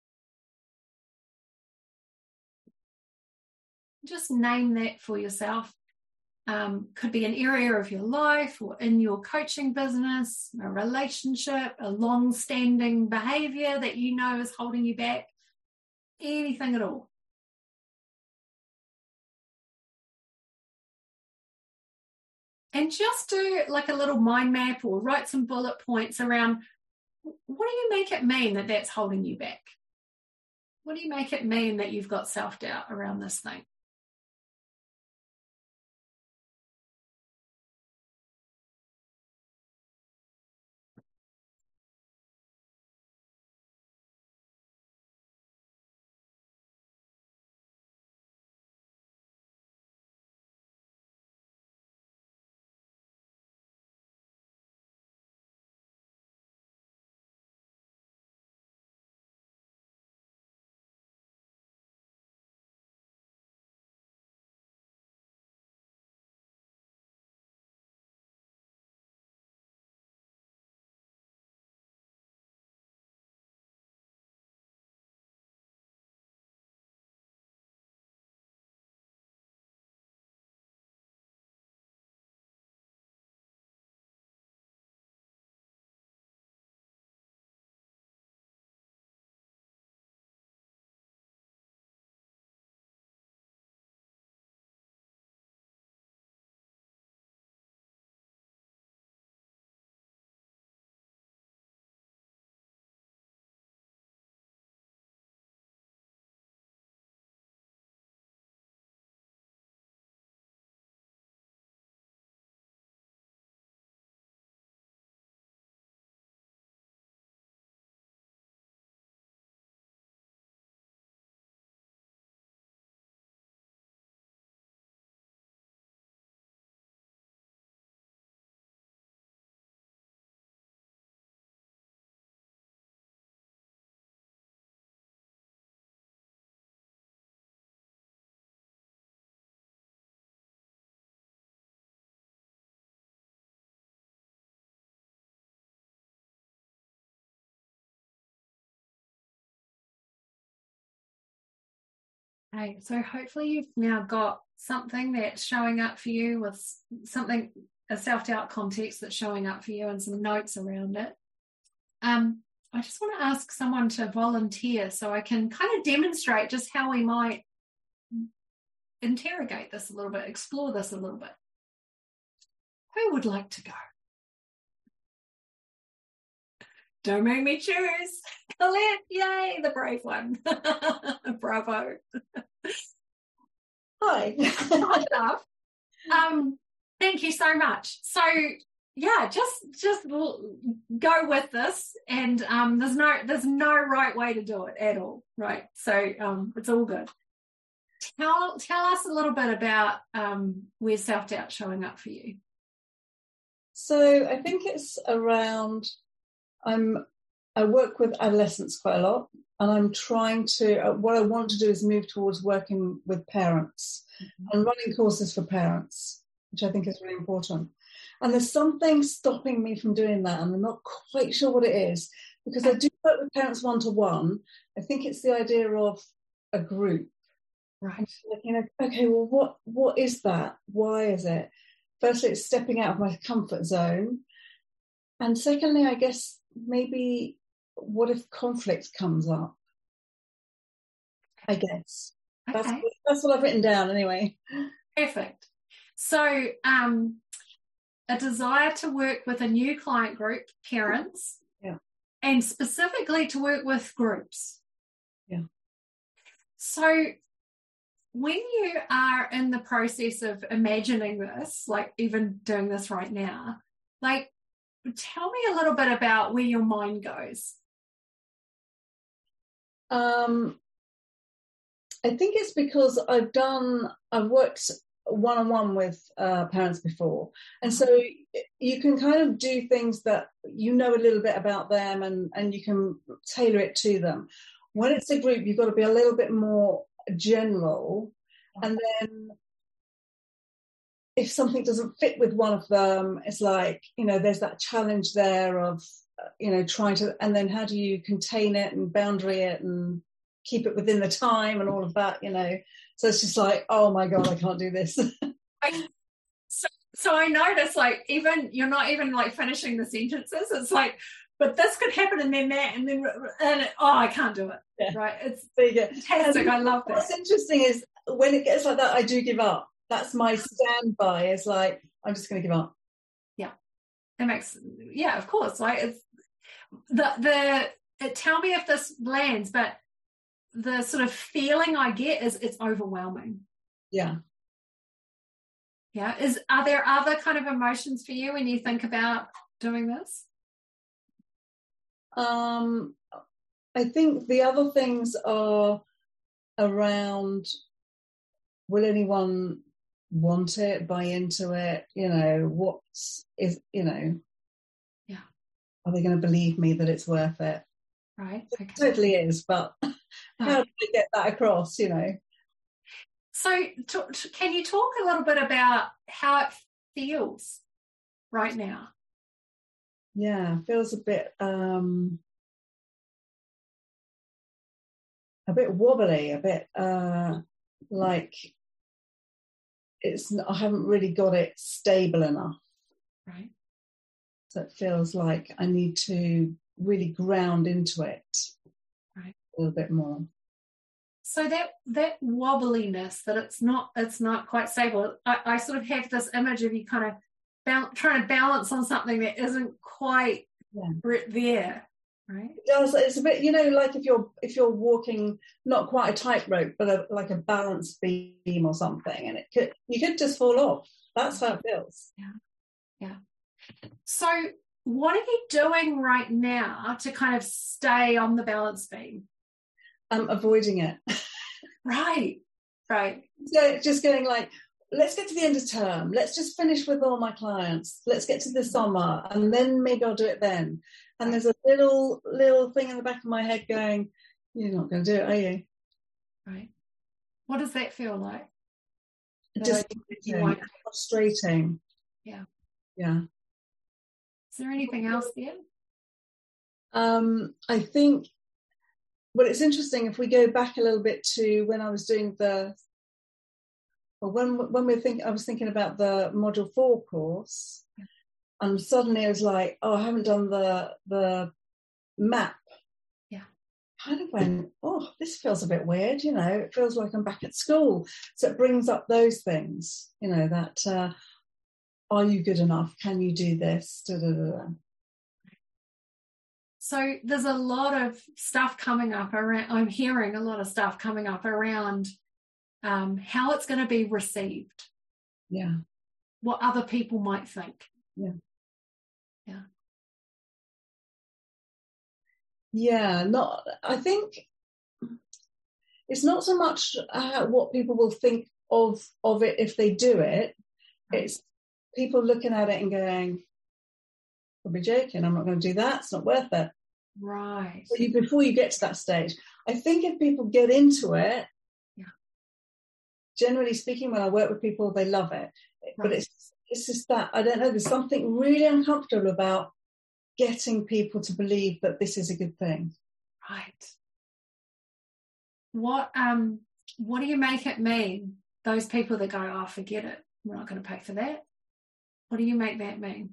Just name that for yourself. Could be an area of your life or in your coaching business, a relationship, a long-standing behavior that you know is holding you back, anything at all. And just do like a little mind map or write some bullet points around, what do you make it mean that that's holding you back? What do you make it mean that you've got self-doubt around this thing? Okay, so hopefully you've now got something that's showing up for you with something, a self-doubt context that's showing up for you and some notes around it. I just want to ask someone to volunteer so I can kind of demonstrate just how we might interrogate this a little bit, explore this a little bit. Who would like to go? Don't make me choose. Colette, yay, the brave one. Bravo.
Hi.
Thank you so much. So yeah, just go with this, and there's no right way to do it at all, right? So it's all good. tell us a little bit about where's self-doubt showing up for you?
So I think it's around, I work with adolescents quite a lot, and I'm trying to, what I want to do is move towards working with parents and running courses for parents, which I think is really important. And there's something stopping me from doing that, and I'm not quite sure what it is, because I do work with parents one-to-one. I think it's the idea of a group.
Right.
Like, okay, well, what is that? Why is it? Firstly, it's stepping out of my comfort zone. And secondly, I guess maybe what if conflict comes up? I guess.
Okay.
That's what I've written down anyway.
Perfect. So a desire to work with a new client group, parents, and specifically to work with groups.
Yeah.
So when you are in the process of imagining this, like even doing this right now, like tell me a little bit about where your mind goes.
I think it's because I've worked one-on-one with parents before, and so you can kind of do things that you know a little bit about them, and you can tailor it to them. When it's a group, you've got to be a little bit more general, and then if something doesn't fit with one of them, it's like, there's that challenge there of trying to, and then how do you contain it and boundary it and keep it within the time and all of that, so it's just like, oh my God, I can't do this.
So I notice, like, even you're not even like finishing the sentences. It's like, but this could happen and then that and I can't do it. Yeah. Right? It's fantastic. I love that.
What's interesting is when it gets like that, I do give up. That's my standby. It's like, I'm just going to give up.
Yeah, it makes. Yeah, of course. Like it's tell me if this lands, but the sort of feeling I get is it's overwhelming.
Yeah.
Yeah. Are there other kind of emotions for you when you think about doing this?
I think the other things are around, will anyone want it, buy into it? Yeah. Are they going to believe me that it's worth it?
Right. Okay.
It totally is, but how do I get that across,
So can you talk a little bit about how it feels right now?
Yeah, it feels a bit wobbly, a bit like I haven't really got it stable enough.
Right.
So it feels like I need to really ground into it.
Right.
A little bit more.
So that wobbliness, that it's not quite stable. I sort of have this image of you kind of trying to balance on something that isn't quite there, right?
It's a bit, like if you're walking not quite a tightrope, but like a balance beam or something, and you could just fall off. That's how it feels.
Yeah. So what are you doing right now to kind of stay on the balance beam?
Avoiding it.
Right.
So just going like, let's get to the end of term. Let's just finish with all my clients. Let's get to the summer, and then maybe I'll do it then. And there's a little thing in the back of my head going, you're not going to do it, are you?
Right. What does that feel like?
Just frustrating.
Yeah.
Yeah.
Is there anything else there?
I think, well, it's interesting if we go back a little bit to when I was doing I was thinking about the Module 4 course, and suddenly I was like, oh, I haven't done the map.
Yeah.
Kind of went, oh, this feels a bit weird, it feels like I'm back at school. So it brings up those things, that are you good enough? Can you do this? Da, da, da, da.
So there's a lot of stuff coming up around, I'm hearing a lot of stuff coming up around how it's going to be received.
Yeah.
What other people might think.
Yeah.
Yeah.
Yeah. I think it's not so much what people will think of it if they do it. It's people looking at it and going, I'll be joking, I'm not going to do that, it's not worth it.
Right.
So before you get to that stage, I think if people get into it, generally speaking, when I work with people, they love it. Right. But it's just that, I don't know, there's something really uncomfortable about getting people to believe that this is a good thing.
Right. What do you make it mean? Those people that go, oh, forget it, we're not going to pay for that. What do you make that mean?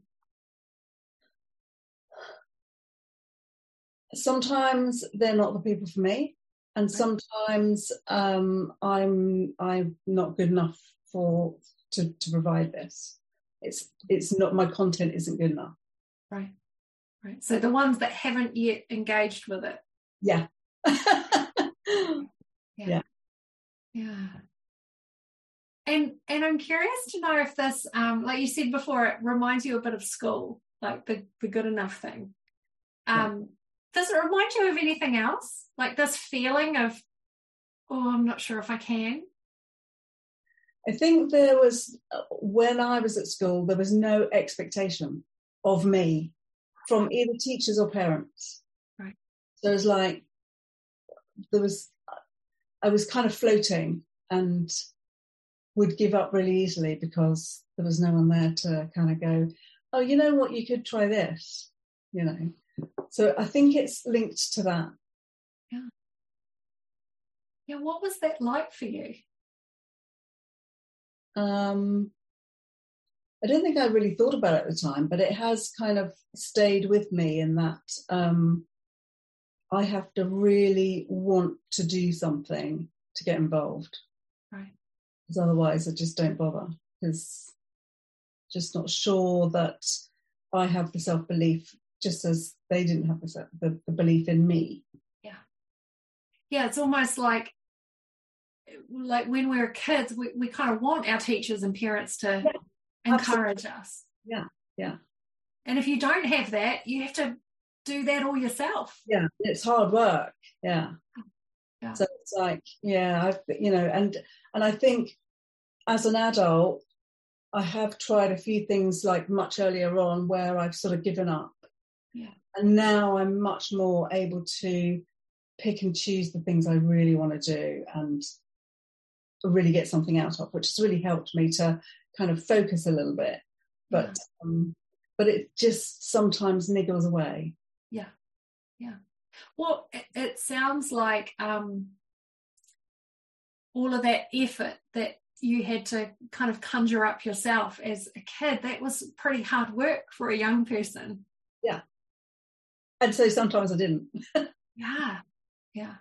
Sometimes they're not the people for me, and sometimes I'm not good enough to provide this. It's not, my content isn't good enough. Right. So the ones that haven't yet engaged with it.
Yeah.
Yeah. And I'm curious to know if this, like you said before, it reminds you a bit of school, like the good enough thing. Does it remind you of anything else? Like this feeling of, oh, I'm not sure if I can?
I think there was, when I was at school, there was no expectation of me from either teachers or parents.
Right.
So it was like, I was kind of floating and would give up really easily because there was no one there to kind of go, oh, you know what, you could try this, you know. So I think it's linked to that.
Yeah, what was that like for you?
I don't think I really thought about it at the time, but it has kind of stayed with me in that I have to really want to do something to get involved.
Right.
Because otherwise I just don't bother, because just not sure that I have the self-belief, just as they didn't have the belief in me.
Yeah, it's almost like when we're kids, we kind of want our teachers and parents to encourage us.
Yeah.
And if you don't have that, you have to do that all yourself.
Yeah, it's hard work. Yeah. So it's like, and I think as an adult, I have tried a few things like much earlier on where I've sort of given up.
Yeah.
And now I'm much more able to pick and choose the things I really want to do and really get something out of, which has really helped me to kind of focus a little bit. But it just sometimes niggles away.
Yeah. Well, it sounds like all of that effort that you had to kind of conjure up yourself as a kid, that was pretty hard work for a young person.
Yeah. And so sometimes I didn't.
Yeah.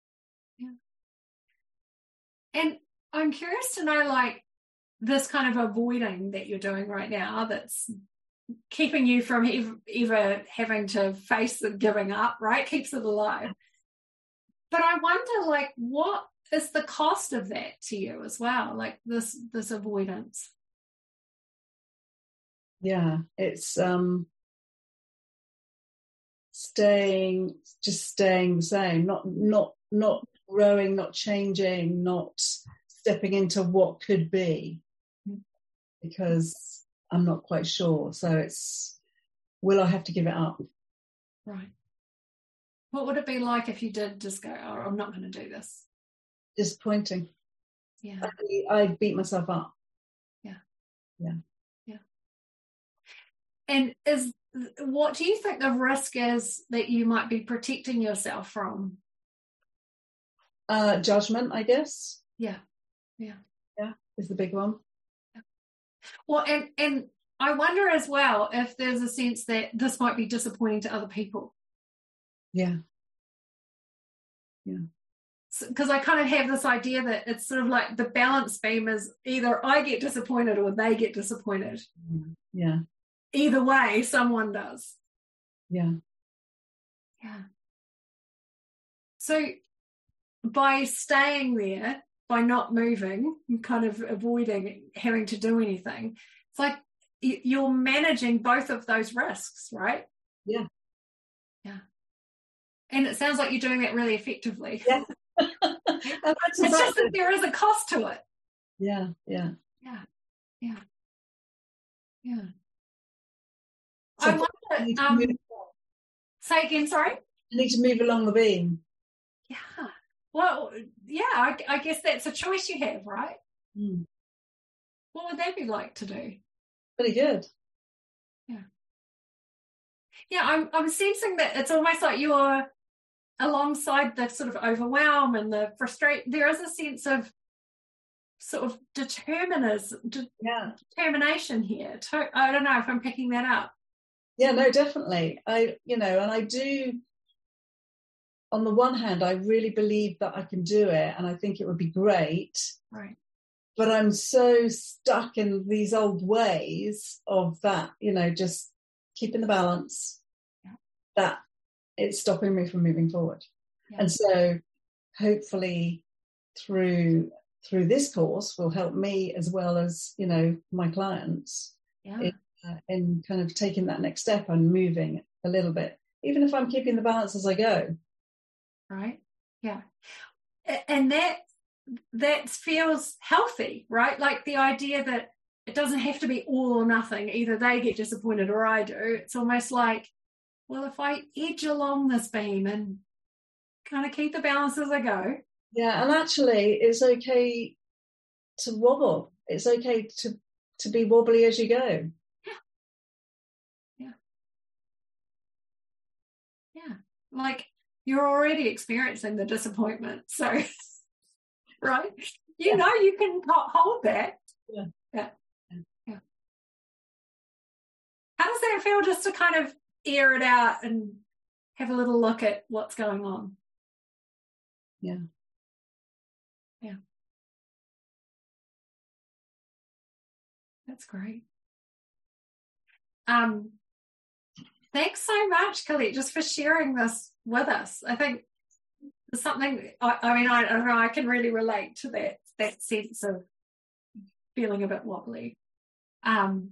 And I'm curious to know, like, this kind of avoiding that you're doing right now that's keeping you from ever having to face the giving up, right? Keeps it alive. But I wonder, like, what is the cost of that to you as well? Like this avoidance.
Yeah, it's staying the same, not growing, not changing, not stepping into what could be, because I'm not quite sure. So it's, will I have to give it up?
Right. What would it be like if you did just go, oh, I'm not going to do this?
Disappointing.
Yeah.
I beat myself up. Yeah.
And what do you think the risk is that you might be protecting yourself from?
Judgment, I guess.
Yeah,
is the big one.
Well, and I wonder as well if there's a sense that this might be disappointing to other people.
Yeah.
Because I kind of have this idea that it's sort of like the balance beam is either I get disappointed or they get disappointed.
Yeah.
Either way, someone does.
Yeah.
So by staying there, by not moving, kind of avoiding having to do anything, it's like you're managing both of those risks, right?
Yeah.
And it sounds like you're doing that really effectively.
Yeah.
It's just that there is a cost to it.
Yeah. So
I wonder, say again, sorry?
You need to move along the beam.
Yeah. Well, yeah, I guess that's a choice you have, right?
Mm.
What would that be like to do?
Pretty good.
Yeah, I'm sensing that it's almost like you're alongside the sort of overwhelm and the frustration. There is a sense of sort of determination here. I don't know if I'm picking that up.
Yeah, no, definitely. And I do, on the one hand, I really believe that I can do it and I think it would be great.
Right.
But I'm so stuck in these old ways of that, just keeping the balance, that it's stopping me from moving forward. Yeah. And so hopefully through this course will help me as well as, my clients in kind of taking that next step and moving a little bit, even if I'm keeping the balance as I go.
Right. Yeah. And that feels healthy, right? Like the idea that it doesn't have to be all or nothing. Either they get disappointed or I do. It's almost like, well, if I edge along this beam and kind of keep the balance as I go.
Yeah, and actually it's okay to wobble. It's okay to be wobbly as you go.
Yeah. Like you're already experiencing the disappointment. So, right? You know you can hold that.
Yeah.
How does that feel just to kind of air it out and have a little look at what's going on?
Yeah.
That's great. Thanks so much, Colette, just for sharing this with us. I think there's something, I don't know, I can really relate to that sense of feeling a bit wobbly. And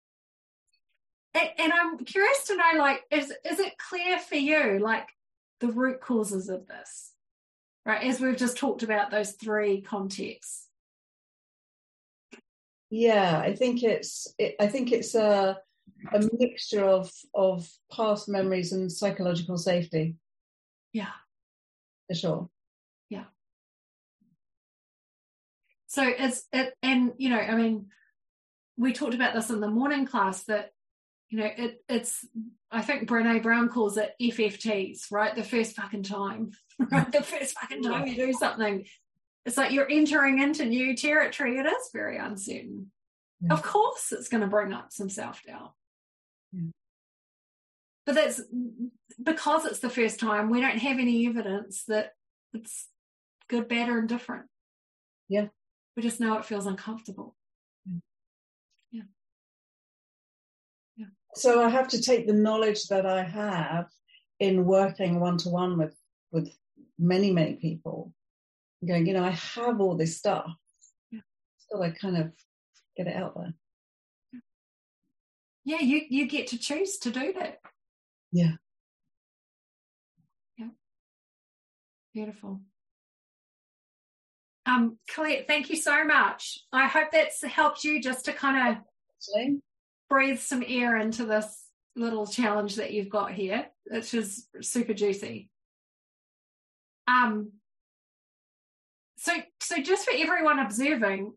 I'm curious to know, like, is it clear for you, like, the root causes of this, right? As we've just talked about those three contexts.
Yeah, I think it's a mixture of past memories and psychological safety.
Yeah,
for sure.
Yeah. So and we talked about this in the morning class that it's I think Brené Brown calls it FFTs, right? The first fucking time, right? The first fucking time you do something, it's like you're entering into new territory. It is very uncertain. Yeah. Of course, it's going to bring up some self-doubt. Yeah. But that's because it's the first time. We don't have any evidence that it's good, bad, or indifferent.
Yeah,
we just know it feels uncomfortable. Yeah.
So I have to take the knowledge that I have in working one-to-one with many, many people, going, I have all this stuff. Yeah. So I kind of get it out there.
Yeah, you get to choose to do that.
Yeah.
Yeah. Beautiful. Colette, thank you so much. I hope that's helped you just to kind of breathe some air into this little challenge that you've got here, which is super juicy. So just for everyone observing,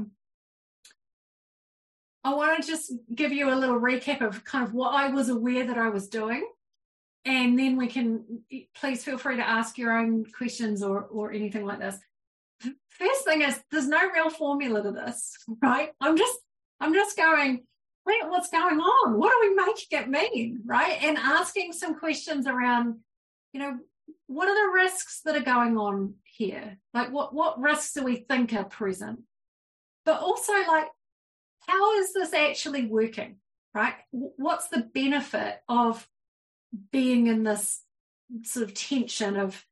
I want to just give you a little recap of kind of what I was aware that I was doing, and then we can, please feel free to ask your own questions or anything like this. First thing is, there's no real formula to this, right? I'm just going, what's going on? What are we making it mean, right? And asking some questions around, what are the risks that are going on here? Like, what risks do we think are present? But also, like, how is this actually working, right? What's the benefit of being in this sort of tension of,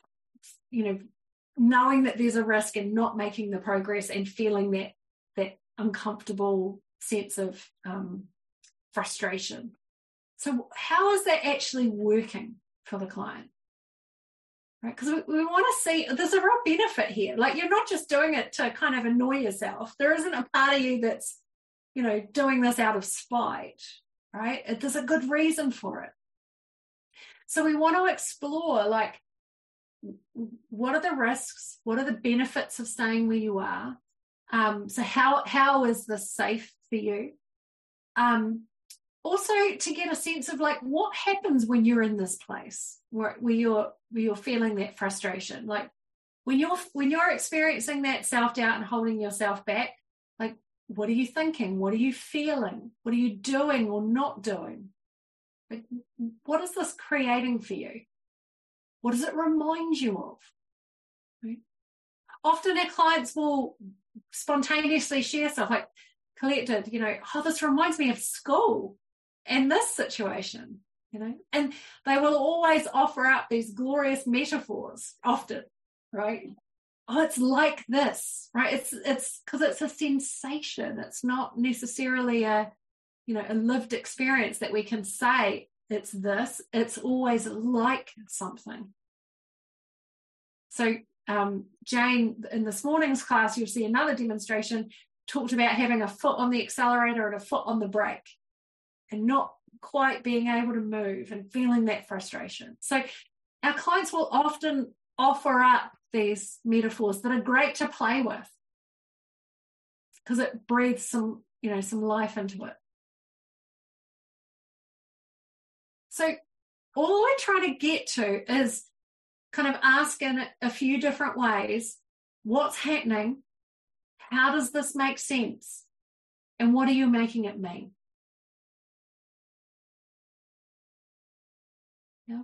knowing that there's a risk and not making the progress and feeling that uncomfortable sense of frustration? So how is that actually working for the client? right? Because we want to see there's a real benefit here. Like, you're not just doing it to kind of annoy yourself. There isn't a part of you that's, doing this out of spite, right? There's a good reason for it. So we want to explore, like, what are the risks? What are the benefits of staying where you are? So how is this safe for you? Also, to get a sense of, like, what happens when you're in this place where you're feeling that frustration. Like, when you're experiencing that self-doubt and holding yourself back, like, what are you thinking? What are you feeling? What are you doing or not doing? Like, what is this creating for you? What does it remind you of? Right? Often our clients will spontaneously share stuff like Colette did, this reminds me of school and this situation, and they will always offer up these glorious metaphors often, right? Oh, it's like this, right? It's because it's a sensation. It's not necessarily a lived experience that we can say it's this. It's always like something. So Jane, in this morning's class, you'll see another demonstration, talked about having a foot on the accelerator and a foot on the brake and not quite being able to move and feeling that frustration. So our clients will often offer up these metaphors that are great to play with because it breathes some life into it. So all we're trying to get to is kind of ask in a few different ways, what's happening? How does this make sense? And what are you making it mean? Yeah.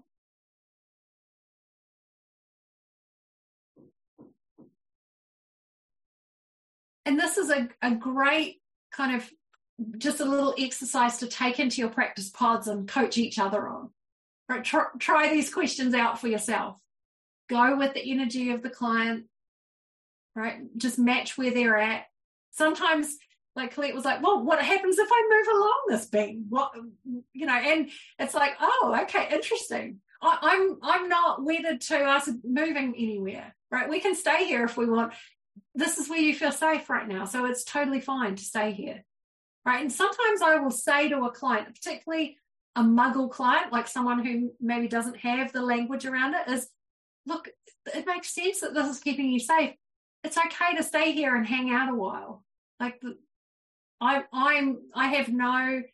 And this is a great kind of just a little exercise to take into your practice pods and coach each other on. Right? Try these questions out for yourself. Go with the energy of the client, right? Just match where they're at. Sometimes, like Colette was like, well, what happens if I move along this beam? And it's like, oh, okay, interesting. I'm not wedded to us moving anywhere, right? We can stay here if we want. This is where you feel safe right now. So it's totally fine to stay here, right? And sometimes I will say to a client, particularly a muggle client, like someone who maybe doesn't have the language around it, is, look, it makes sense that this is keeping you safe. It's okay to stay here and hang out a while. Like, I have no,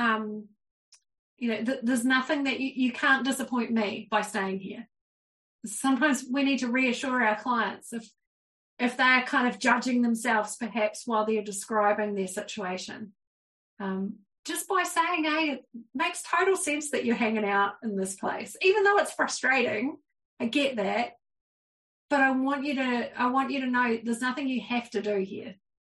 there's nothing that you can't disappoint me by staying here. Sometimes we need to reassure our clients if they're kind of judging themselves perhaps while they're describing their situation. Just by saying, hey, it makes total sense that you're hanging out in this place, even though it's frustrating. I get that, but I want you to know there's nothing you have to do here.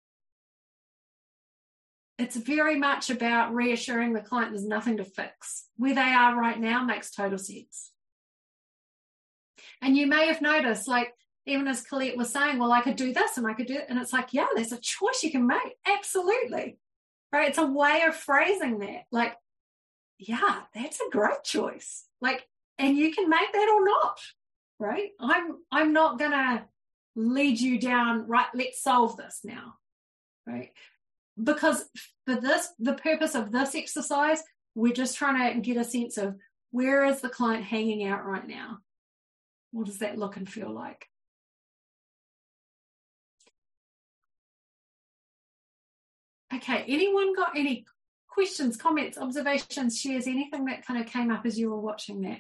It's very much about reassuring the client there's nothing to fix. Where they are right now makes total sense. And you may have noticed, like, even as Colette was saying, well, I could do this and I could do it. And it's like, yeah, there's a choice you can make. Absolutely. Right? It's a way of phrasing that. Like, yeah, that's a great choice. Like, and you can make that or not, right? I'm not going to lead you down, right, let's solve this now, right? Because for the purpose of this exercise, we're just trying to get a sense of where is the client hanging out right now? What does that look and feel like? Okay, anyone got any questions, comments, observations, shares, anything that kind of came up as you were watching that?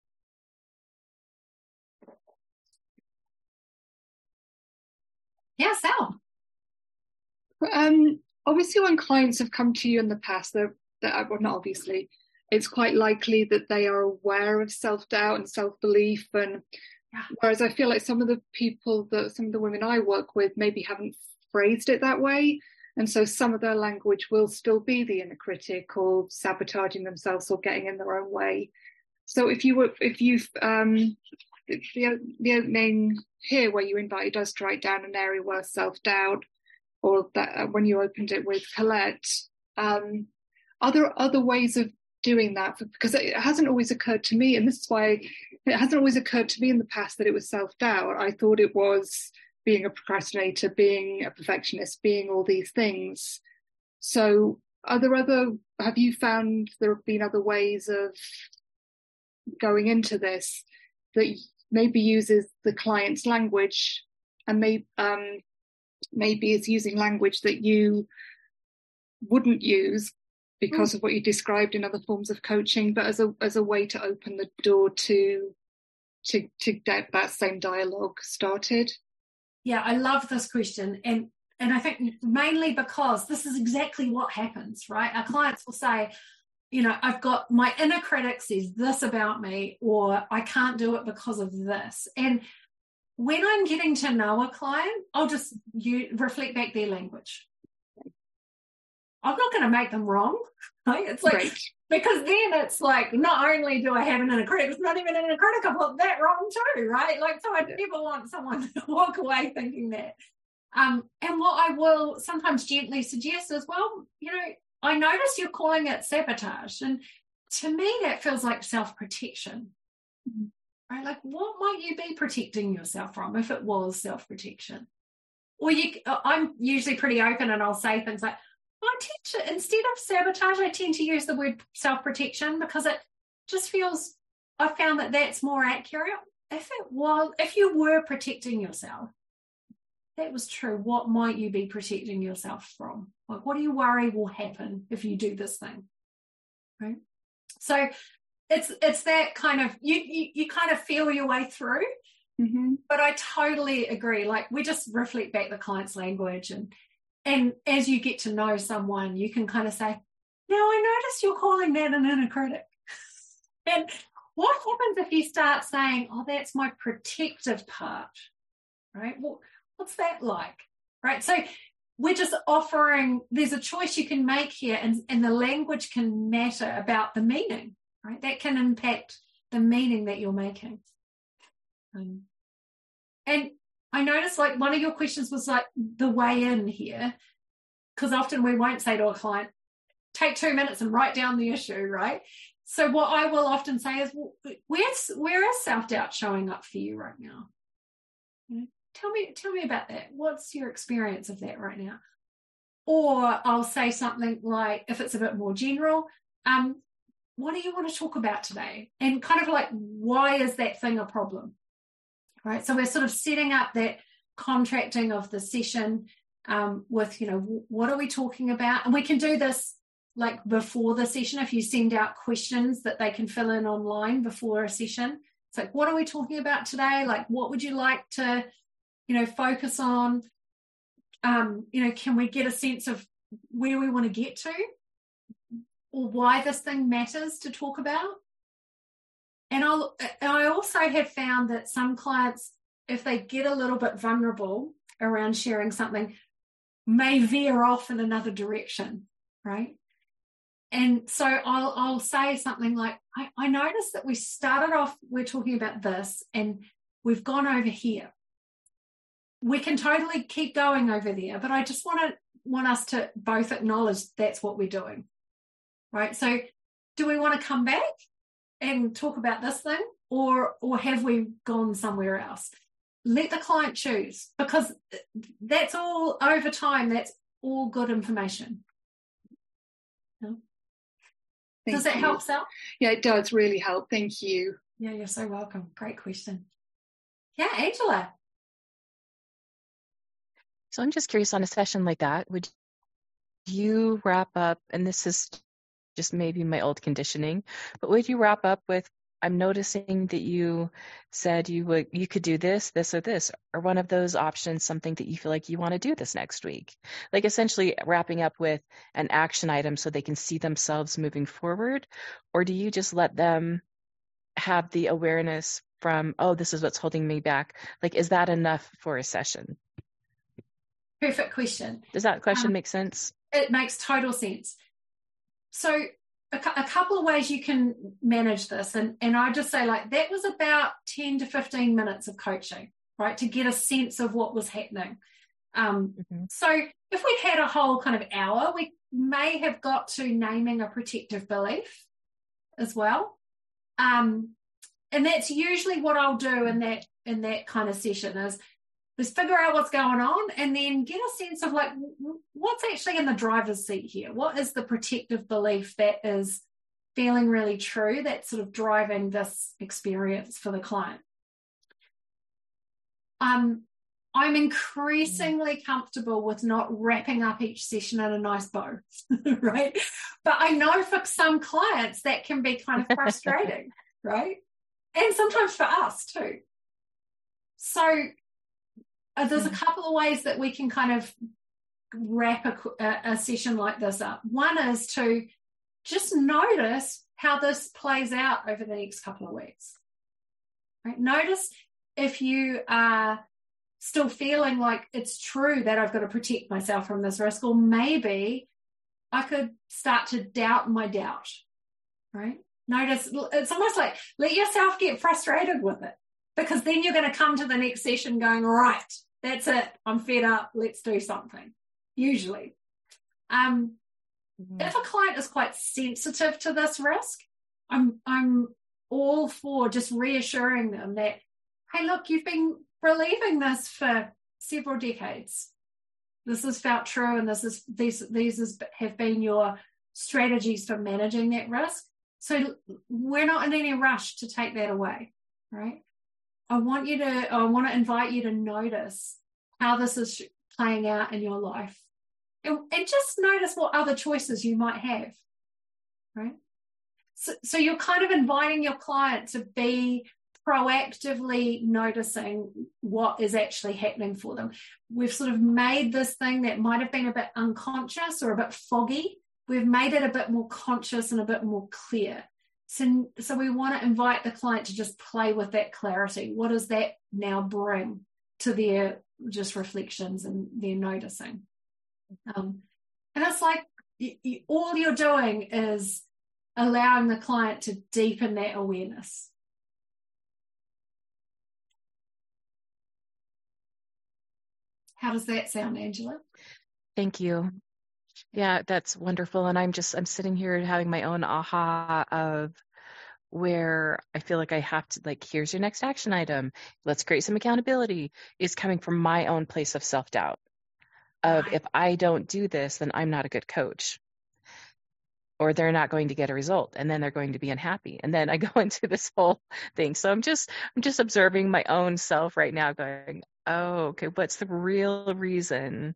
Yeah, Sal.
Obviously, when clients have come to you in the past, well, not obviously, it's quite likely that they are aware of self-doubt and self-belief. And whereas I feel like some of the women I work with maybe haven't phrased it that way. And so some of their language will still be the inner critic or sabotaging themselves or getting in their own way. So if the opening here where you invited us to write down an area where self-doubt, or that when you opened it with Colette, are there other ways of doing that? Because it hasn't always occurred to me, and this is why it hasn't always occurred to me in the past that it was self-doubt. I thought it was being a procrastinator, being a perfectionist, being all these things. So have you found there have been other ways of going into this that maybe uses the client's language and maybe is using language that you wouldn't use because of what you described in other forms of coaching, but as a way to open the door to get that same dialogue started?
Yeah, I love this question. And I think mainly because this is exactly what happens, right? Our clients will say, I've got my inner critic says this about me, or I can't do it because of this. And when I'm getting to know a client, I'll just reflect back their language. I'm not going to make them wrong. Right? It's like, right. Because then it's like, not only do I have an inner critic, it's not even an inner critic, I've got that wrong too, right? Like, so I never want someone to walk away thinking that. And what I will sometimes gently suggest is, well, I notice you're calling it sabotage. And to me, that feels like self-protection. Right? Like, what might you be protecting yourself from if it was self-protection? Or I'm usually pretty open, and I'll say things like, instead of sabotage, I tend to use the word self-protection because it just feels, I found that that's more accurate. If you were protecting yourself, that was true, what might you be protecting yourself from? Like, what do you worry will happen if you do this thing? Right? So it's that kind of, you kind of feel your way through. Mm-hmm. But I totally agree. Like, we just reflect back the client's language, and as you get to know someone, you can kind of say, now I notice you're calling that an inner critic. And what happens if you start saying, oh, that's my protective part, right? Well, what's that like, right? So we're just offering, there's a choice you can make here, and the language can matter about the meaning, right? That can impact the meaning that you're making. And I noticed, like, one of your questions was like the way in here, because often we won't say to a client, take 2 minutes and write down the issue, right? So what I will often say is, well, where is self-doubt showing up for you right now? Tell me about that. What's your experience of that right now? Or I'll say something like, if it's a bit more general, what do you want to talk about today? And kind of like, why is that thing a problem? Right, so we're sort of setting up that contracting of the session with, what are we talking about? And we can do this like before the session if you send out questions that they can fill in online before a session. It's like, what are we talking about today? Like, what would you like to, focus on? Can we get a sense of where we want to get to, or why this thing matters to talk about? And I also have found that some clients, if they get a little bit vulnerable around sharing something, may veer off in another direction, right? And so I'll say something like, I noticed that we started off, we're talking about this, and we've gone over here. We can totally keep going over there, but I just want us to both acknowledge that's what we're doing, right? So do we want to come back and talk about this thing, or have we gone somewhere else? Let the client choose, because that's all over time. That's all good information. Does that help, Sal?
Yeah, it does really help. Thank you.
Yeah, you're so welcome. Great question. Yeah, Angela.
So I'm just curious, on a session like that, would you wrap up, and this is just maybe my old conditioning, but would you wrap up with, I'm noticing that you said you could do this, or this, or one of those options, something that you feel like you want to do this next week? Like, essentially wrapping up with an action item so they can see themselves moving forward? Or do you just let them have the awareness from, oh, this is what's holding me back? Like, is that enough for a session?
Perfect question.
Does that question make sense?
It makes total sense. So a couple of ways you can manage this. And I just say, like, that was about 10 to 15 minutes of coaching, right, to get a sense of what was happening. So if we'd had a whole kind of hour, we may have got to naming a protective belief as well. And that's usually what I'll do in that kind of session is figure out what's going on and then get a sense of like, what's actually in the driver's seat here? What is the protective belief that is feeling really true that's sort of driving this experience for the client? I'm increasingly comfortable with not wrapping up each session in a nice bow, right? But I know for some clients that can be kind of frustrating, right? And sometimes for us too. So there's a couple of ways that we can kind of wrap a session like this up. One is to just notice how this plays out over the next couple of weeks, right? Notice if you are still feeling like it's true that I've got to protect myself from this risk, or maybe I could start to doubt my doubt, right? Notice, it's almost like let yourself get frustrated with it, because then you're going to come to the next session going, right, that's it, I'm fed up, let's do something, usually. If a client is quite sensitive to this risk, I'm all for just reassuring them that, hey, look, you've been believing this for several decades. This has felt true, and these have been your strategies for managing that risk. So we're not in any rush to take that away, right? I want to invite you to notice how this is playing out in your life, and just notice what other choices you might have, right? So you're kind of inviting your client to be proactively noticing what is actually happening for them. We've sort of made this thing that might have been a bit unconscious or a bit foggy, we've made it a bit more conscious and a bit more clear. So we want to invite the client to just play with that clarity. What does that now bring to their just reflections and their noticing? And it's like all you're doing is allowing the client to deepen that awareness. How does that sound, Angela?
Thank you. Yeah, that's wonderful. And I'm sitting here having my own aha of where I feel like I have to, like, here's your next action item. Let's create some accountability, is coming from my own place of self-doubt. Of if I don't do this, then I'm not a good coach, or they're not going to get a result, and then they're going to be unhappy. And then I go into this whole thing. So I'm just observing my own self right now going, oh, okay, what's the real reason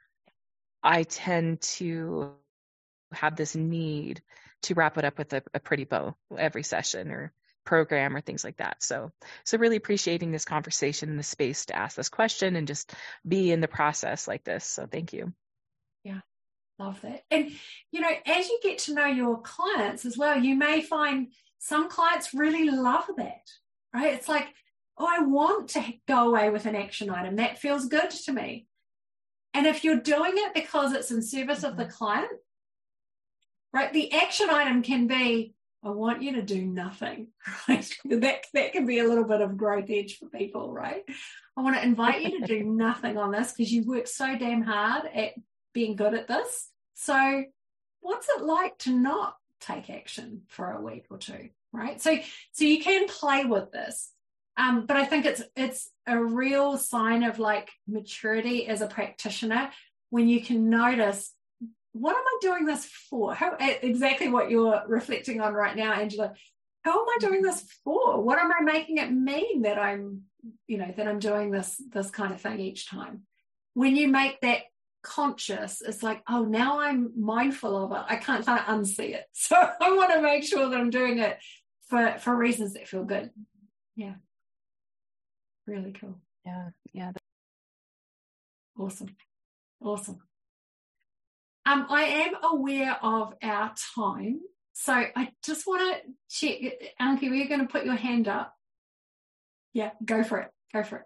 I tend to have this need to wrap it up with a pretty bow every session or program or things like that. So really appreciating this conversation and the space to ask this question and just be in the process like this. So thank you.
Yeah, love that. And, as you get to know your clients as well, you may find some clients really love that, right? It's like, oh, I want to go away with an action item. That feels good to me. And if you're doing it because it's in service of the client, right, the action item can be, I want you to do nothing, right? That can be a little bit of growth edge for people, right? I want to invite you to do nothing on this because you work so damn hard at being good at this. So what's it like to not take action for a week or two, right? So you can play with this. But I think it's a real sign of like maturity as a practitioner when you can notice, what am I doing this for? Exactly what you're reflecting on right now, Angela. How am I doing this for? What am I making it mean that I'm doing this kind of thing each time? When you make that conscious, it's like, oh, now I'm mindful of it. I can't kind of unsee it. So I want to make sure that I'm doing it for reasons that feel good. Yeah. Really cool.
Yeah.
Awesome. I am aware of our time, so I just want to check. Anki, were you going to put your hand up? Yeah, go for it.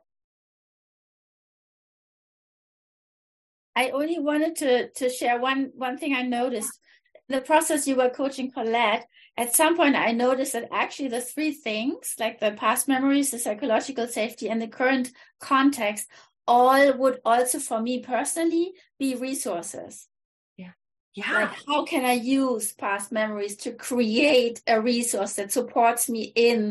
I only wanted to share one thing I noticed. The process you were coaching Colette, at some point I noticed that actually the three things, like the past memories, the psychological safety, and the current context, all would also, for me personally, be resources.
Yeah.
Like, how can I use past memories to create a resource that supports me in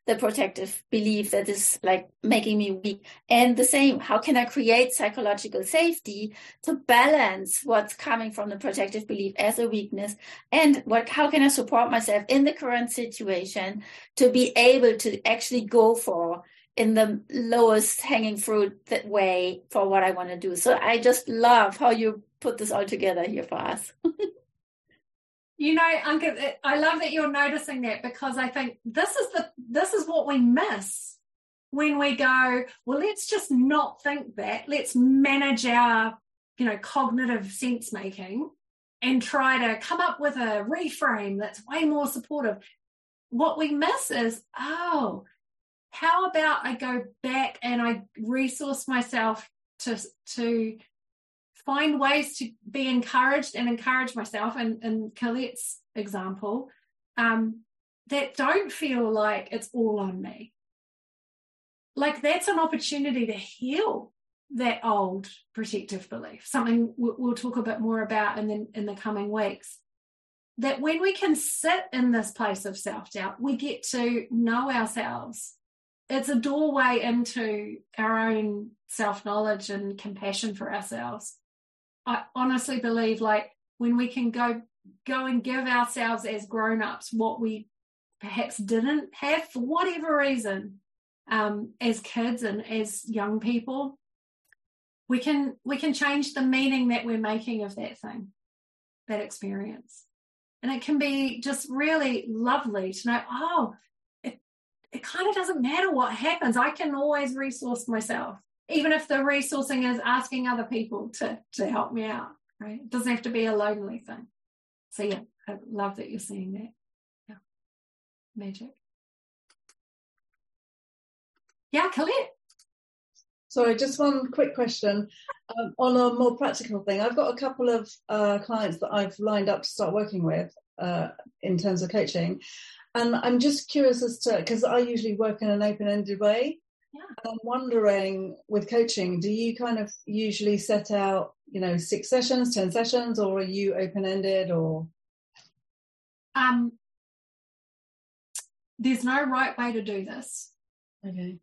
the protective belief that is like making me weak. And the same, how can I create psychological safety to balance what's coming from the protective belief as a weakness, and how can I support myself in the current situation to be able to actually go for in the lowest hanging fruit that way for what I want to do. So I just love how you put this all together here for us.
You know, Anka, I love that you're noticing that, because I think this is what we miss when we go, well, let's just not think that. Let's manage our, cognitive sense making and try to come up with a reframe that's way more supportive. What we miss is, how about I go back and I resource myself to find ways to be encouraged and encourage myself, and in Colette's example, that don't feel like it's all on me. Like, that's an opportunity to heal that old protective belief, something we'll talk a bit more about in the coming weeks. That when we can sit in this place of self-doubt, we get to know ourselves. It's a doorway into our own self-knowledge and compassion for ourselves. I honestly believe, like, when we can go and give ourselves as grown-ups what we perhaps didn't have for whatever reason, as kids and as young people, we can change the meaning that we're making of that thing, that experience. And it can be just really lovely to know, it kind of doesn't matter what happens. I can always resource myself, even if the resourcing is asking other people to help me out, right? It doesn't have to be a lonely thing. So yeah, I love that you're seeing that. Yeah, magic. Yeah, Colette.
Sorry, just one quick question on a more practical thing. I've got a couple of clients that I've lined up to start working with in terms of coaching. And I'm just curious as to, because I usually work in an open-ended way.
Yeah.
And I'm wondering, with coaching, do you kind of usually set out, 6 sessions, 10 sessions, or are you open-ended, or?
There's no right way to do this.
Okay.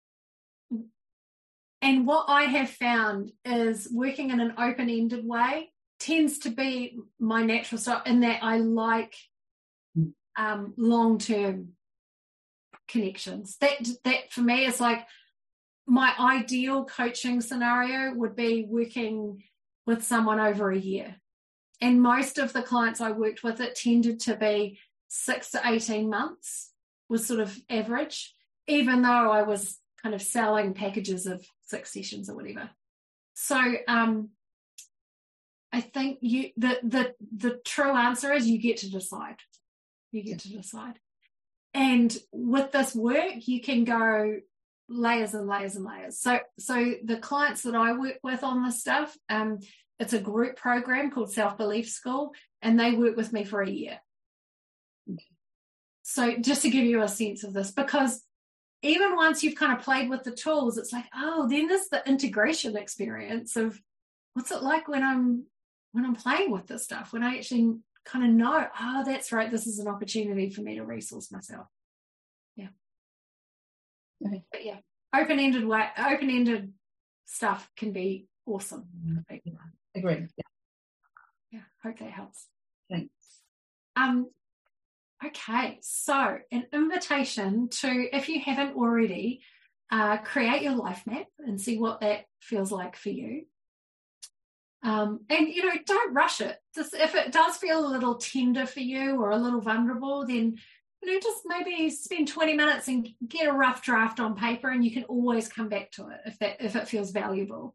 And what I have found is working in an open-ended way tends to be my natural style, in that I like long-term connections. That for me is like, my ideal coaching scenario would be working with someone over a year. And most of the clients I worked with, it tended to be 6 to 18 months was sort of average, even though I was kind of selling packages of 6 sessions or whatever. So I think the true answer is you get to decide. You get to decide. And with this work, you can go layers and layers and layers. So the clients that I work with on this stuff, it's a group program called Self-Belief School, and they work with me for a year. Okay. So just to give you a sense of this, because even once you've kind of played with the tools, it's like, then there's the integration experience of what's it like when I'm playing with this stuff, when I actually kind of know, that's right, this is an opportunity for me to resource myself. Yeah.
Okay.
But yeah, open-ended stuff can be awesome.
Agree.
Yeah, hope that helps.
Thanks.
Okay, so an invitation to, if you haven't already, create your life map and see what that feels like for you. And, don't rush it. Just if it does feel a little tender for you or a little vulnerable, then, just maybe spend 20 minutes and get a rough draft on paper, and you can always come back to it if it feels valuable.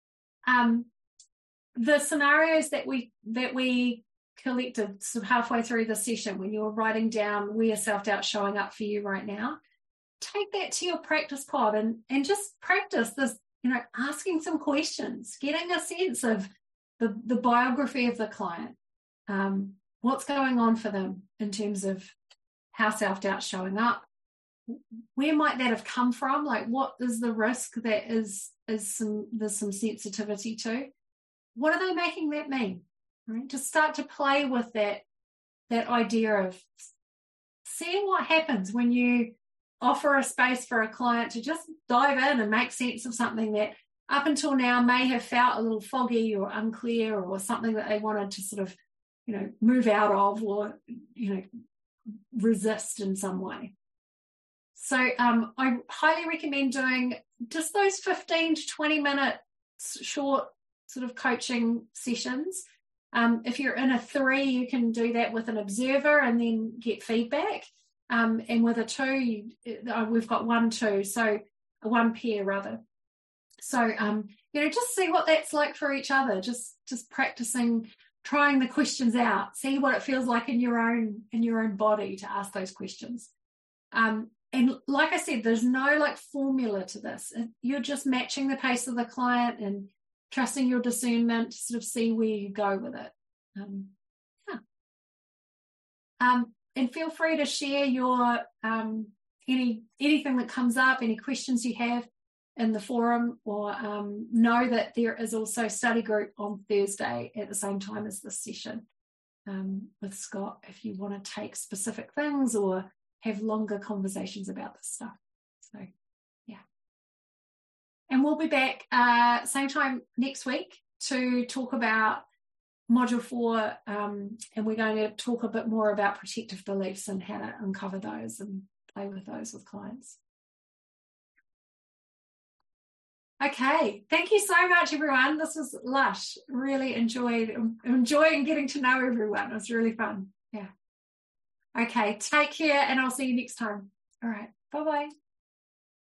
The scenarios that we collected sort of halfway through the session, when you're writing down where self-doubt showing up for you right now, take that to your practice pod and just practice this, asking some questions, getting a sense of the biography of the client, what's going on for them in terms of how self-doubt's showing up, where might that have come from, like what is the risk that there's some sensitivity to, what are they making that mean, right? Just start to play with that idea of seeing what happens when you offer a space for a client to just dive in and make sense of something that up until now may have felt a little foggy or unclear, or something that they wanted to sort of, move out of, or, resist in some way. So I highly recommend doing just those 15 to 20 minute short sort of coaching sessions. If you're in a 3, you can do that with an observer and then get feedback. And with a 2, we've got 1-2, so 1 pair rather. So, just see what that's like for each other. Just practicing, trying the questions out, see what it feels like in your own body to ask those questions. And like I said, there's no like formula to this. You're just matching the pace of the client and trusting your discernment to sort of see where you go with it. And feel free to share your anything that comes up, any questions you have in the forum, or know that there is also a study group on Thursday at the same time as this session with Scott, if you want to take specific things or have longer conversations about this stuff. So, yeah. And we'll be back same time next week to talk about Module 4, and we're going to talk a bit more about protective beliefs and how to uncover those and play with those with clients. Okay, thank you so much, everyone. This was lush. Really enjoying getting to know everyone. It was really fun. Yeah. Okay, take care, and I'll see you next time. All right, bye-bye.